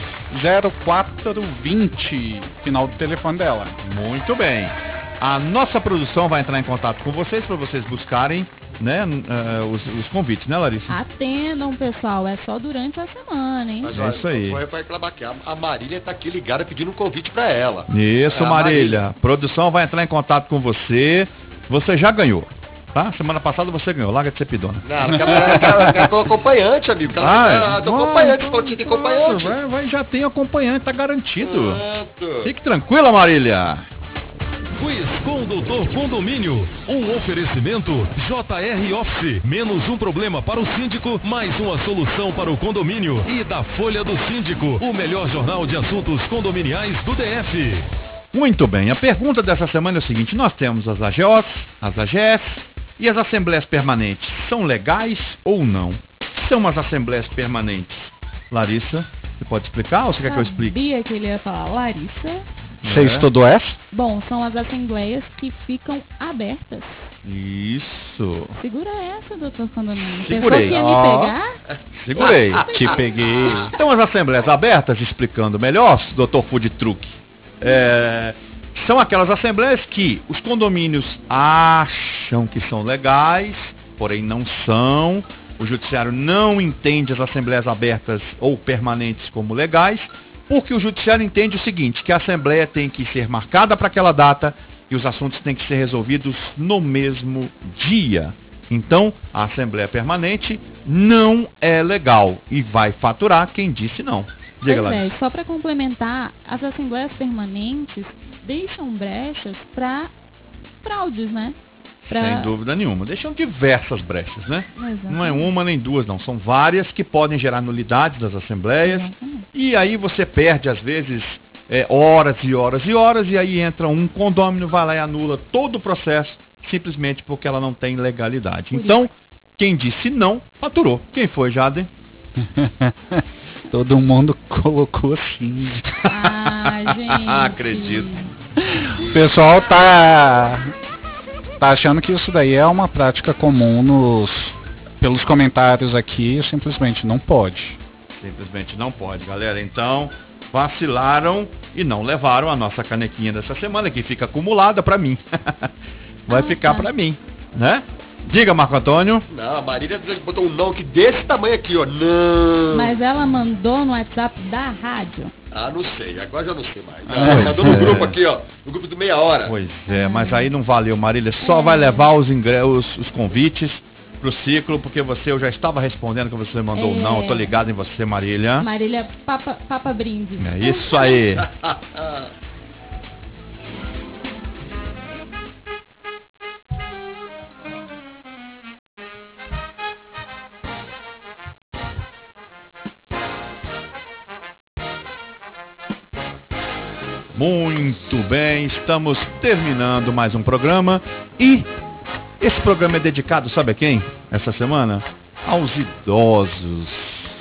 0420, final do telefone dela. Muito bem. A nossa produção vai entrar em contato com vocês para vocês buscarem, né, os convites, né, Larissa? Atendam, pessoal, é só durante a semana, hein? Mas É isso aí. Vai reclamar aqui. A Marília tá aqui ligada pedindo um convite para ela. Isso, A Marília. A produção vai entrar em contato com você. Você já ganhou, tá? Semana passada você ganhou. Larga de ser pidona. Não, ela quer com acompanhante, amigo. Acompanhante, você falou que tinha acompanhante. Já tem acompanhante, tá garantido. Fique tranquila, Marília. Quiz com o Doutor Condomínio. Um oferecimento JR Office. Menos um problema para o síndico, mais uma solução para o condomínio. E da Folha do Síndico, o melhor jornal de assuntos condominiais do DF. Muito bem, a pergunta dessa semana é o seguinte: nós temos as AGOs, as AGEs e as Assembleias Permanentes. São legais ou não? O que são as Assembleias Permanentes? Larissa, você pode explicar ou você quer que eu explique? Sabia que ele ia falar, Larissa. Você estudou essa? Bom, são as assembleias que ficam abertas. Isso. Segura essa, doutor Condomínio. Segurei. Pensou que ia me pegar? Segurei. Te peguei. Então as Assembleias Abertas, explicando melhor, Dr. Food Truck, são aquelas assembleias que os condomínios acham que são legais, porém não são. O judiciário não entende as assembleias abertas ou permanentes como legais, porque o judiciário entende o seguinte, que a assembleia tem que ser marcada para aquela data e os assuntos têm que ser resolvidos no mesmo dia. Então, a assembleia permanente não é legal e vai faturar quem disse não. Diga, Pois é, Larissa. só para complementar, as assembleias permanentes deixam brechas para fraudes, né? Sem dúvida nenhuma. Deixam diversas brechas, né? Exatamente. Não é uma nem duas, não. São várias que podem gerar nulidades das assembleias. Exatamente. E aí você perde, às vezes, horas e horas e horas, e aí entra um condômino, vai lá e anula todo o processo, simplesmente porque ela não tem legalidade. Então, quem disse não, faturou. Quem foi, Jader? Todo mundo colocou assim. Ah, gente. Acredito. O pessoal tá achando que isso daí é uma prática comum pelos comentários aqui, simplesmente não pode. Simplesmente não pode, galera. Então, vacilaram e não levaram a nossa canequinha dessa semana, que fica acumulada para mim. Vai ficar para mim, né? Diga, Marco Antônio. Não, a Marília botou um não aqui desse tamanho aqui, ó. Não. Mas ela mandou no WhatsApp da rádio. Ah, não sei. Agora já não sei mais. Não, mandou no grupo aqui, ó. No grupo do Meia Hora. Pois é, mas aí não valeu, Marília. Só vai levar os convites pro ciclo, porque eu já estava respondendo que você mandou não. Eu tô ligado em você, Marília. Marília, papa brindes. É isso aí. Muito bem, estamos terminando mais um programa e esse programa é dedicado, sabe a quem? Essa semana? Aos idosos.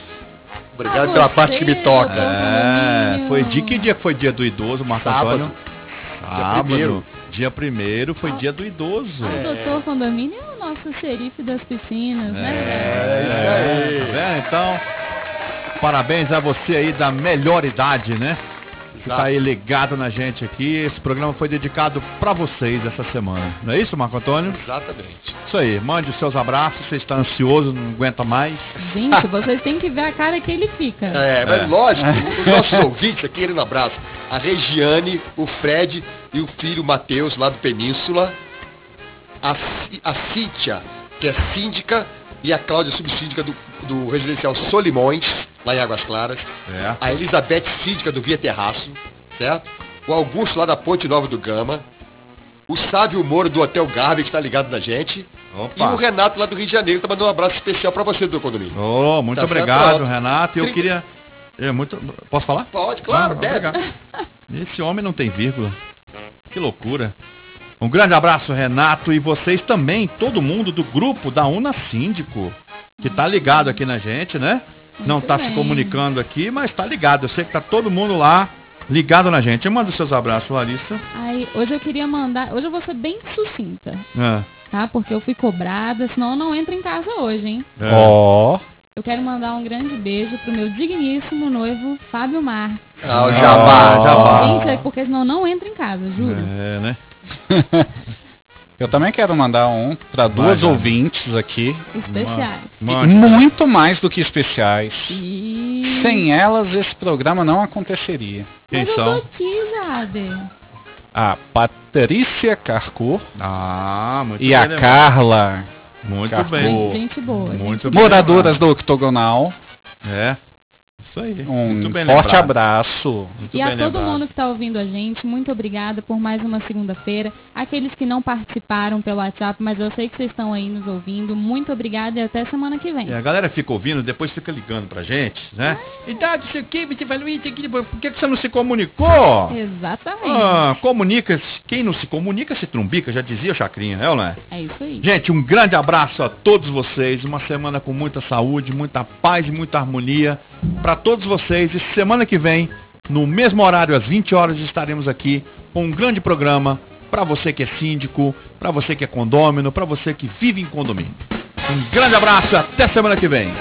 Obrigado pela parte que me toca. Foi que dia que foi dia do idoso, Marco Antônio? Sábado. Dia 1º foi dia do idoso. O doutor Condomínio é o nosso xerife das piscinas, né? Isso aí. Tá vendo? Então, parabéns a você aí da melhor idade, né? Que tá aí ligado na gente aqui. Esse programa foi dedicado pra vocês essa semana. Não é isso, Marco Antônio? Exatamente. Isso aí. Mande os seus abraços. Você está ansioso, não aguenta mais. Gente, vocês têm que ver a cara que ele fica. Mas lógico, os nossos ouvintes aqui querendo um abraço. A Regiane, o Fred e o filho Matheus, lá do Península. A Cíntia, que é síndica, e a Cláudia, subsíndica do residencial Solimões, lá em Águas Claras. A Elizabeth, síndica do Via Terraço, certo? O Augusto, lá da Ponte Nova do Gama. O Sávio Moro, do Hotel Garvey, que está ligado na gente. E o Renato, lá do Rio de Janeiro, que tá mandando um abraço especial para você, do condomínio. Muito obrigado, Renato. Eu queria... Posso falar? Pode, claro, deve. Esse homem não tem vírgula. Que loucura. Um grande abraço, Renato, e vocês também, todo mundo do grupo da Una Síndico, que tá ligado aqui na gente, né? Não tá se comunicando aqui, mas tá ligado. Eu sei que tá todo mundo lá ligado na gente. Manda os seus abraços, Larissa. Hoje eu queria mandar... Hoje eu vou ser bem sucinta. Tá? Porque eu fui cobrada, senão eu não entro em casa hoje, hein? Eu quero mandar um grande beijo pro meu digníssimo noivo, Fábio Marques. O Jabá. Gente, é porque senão eu não entro em casa, juro. Né? Eu também quero mandar um para duas ouvintes aqui. Especiais. Muito mais do que especiais. Sem elas, esse programa não aconteceria. Quem Mas são? eu tô aqui, Jade. A Patrícia Carcur muito e a bem, Carla. Muito Carcur. bem. Gente boa. Muito bem. Moradoras do Octogonal. Isso aí. Um muito bem forte lembrado. abraço. E a todo mundo que está ouvindo a gente, muito obrigada por mais uma segunda-feira. Aqueles que não participaram pelo WhatsApp, mas eu sei que vocês estão aí nos ouvindo, muito obrigada e até semana que vem. A galera fica ouvindo, depois fica ligando pra gente, né? Idade, sei o que, você falou isso aqui, por que você não se comunicou? Exatamente. Comunica, quem não se comunica se trumbica, já dizia o Chacrinha, é ou não é? É isso aí. Gente, um grande abraço a todos vocês, uma semana com muita saúde, muita paz e muita harmonia para todos vocês. E semana que vem, no mesmo horário, às 20 horas, estaremos aqui com um grande programa para você que é síndico, para você que é condômino, para você que vive em condomínio. Um grande abraço e até semana que vem.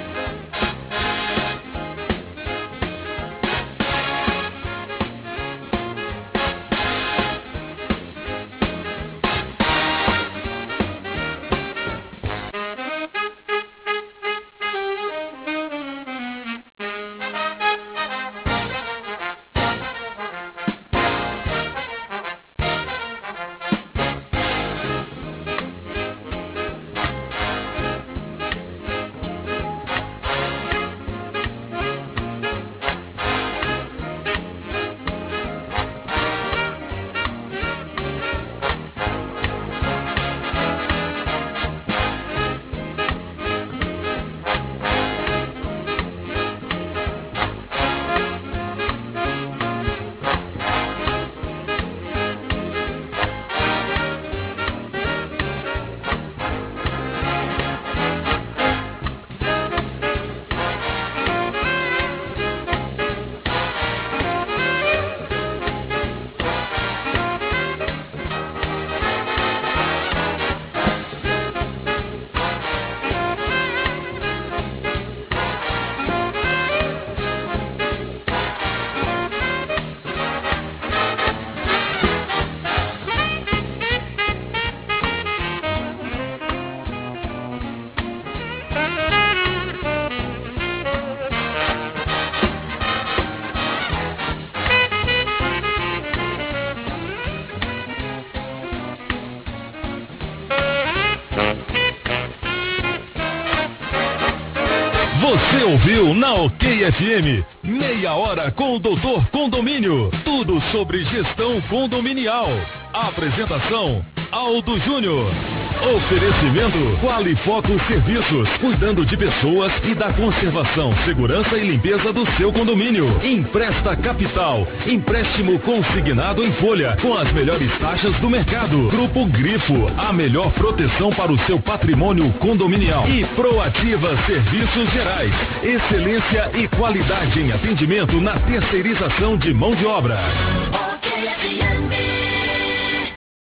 Você ouviu na OK FM, meia hora com o Doutor Condomínio. Tudo sobre gestão condominial. Apresentação, Aldo Júnior. Oferecimento Qualifoco Serviços, cuidando de pessoas e da conservação, segurança e limpeza do seu condomínio. Empresta Capital, empréstimo consignado em folha, com as melhores taxas do mercado. Grupo Grifo, a melhor proteção para o seu patrimônio condominial. E Proativa Serviços Gerais, excelência e qualidade em atendimento na terceirização de mão de obra.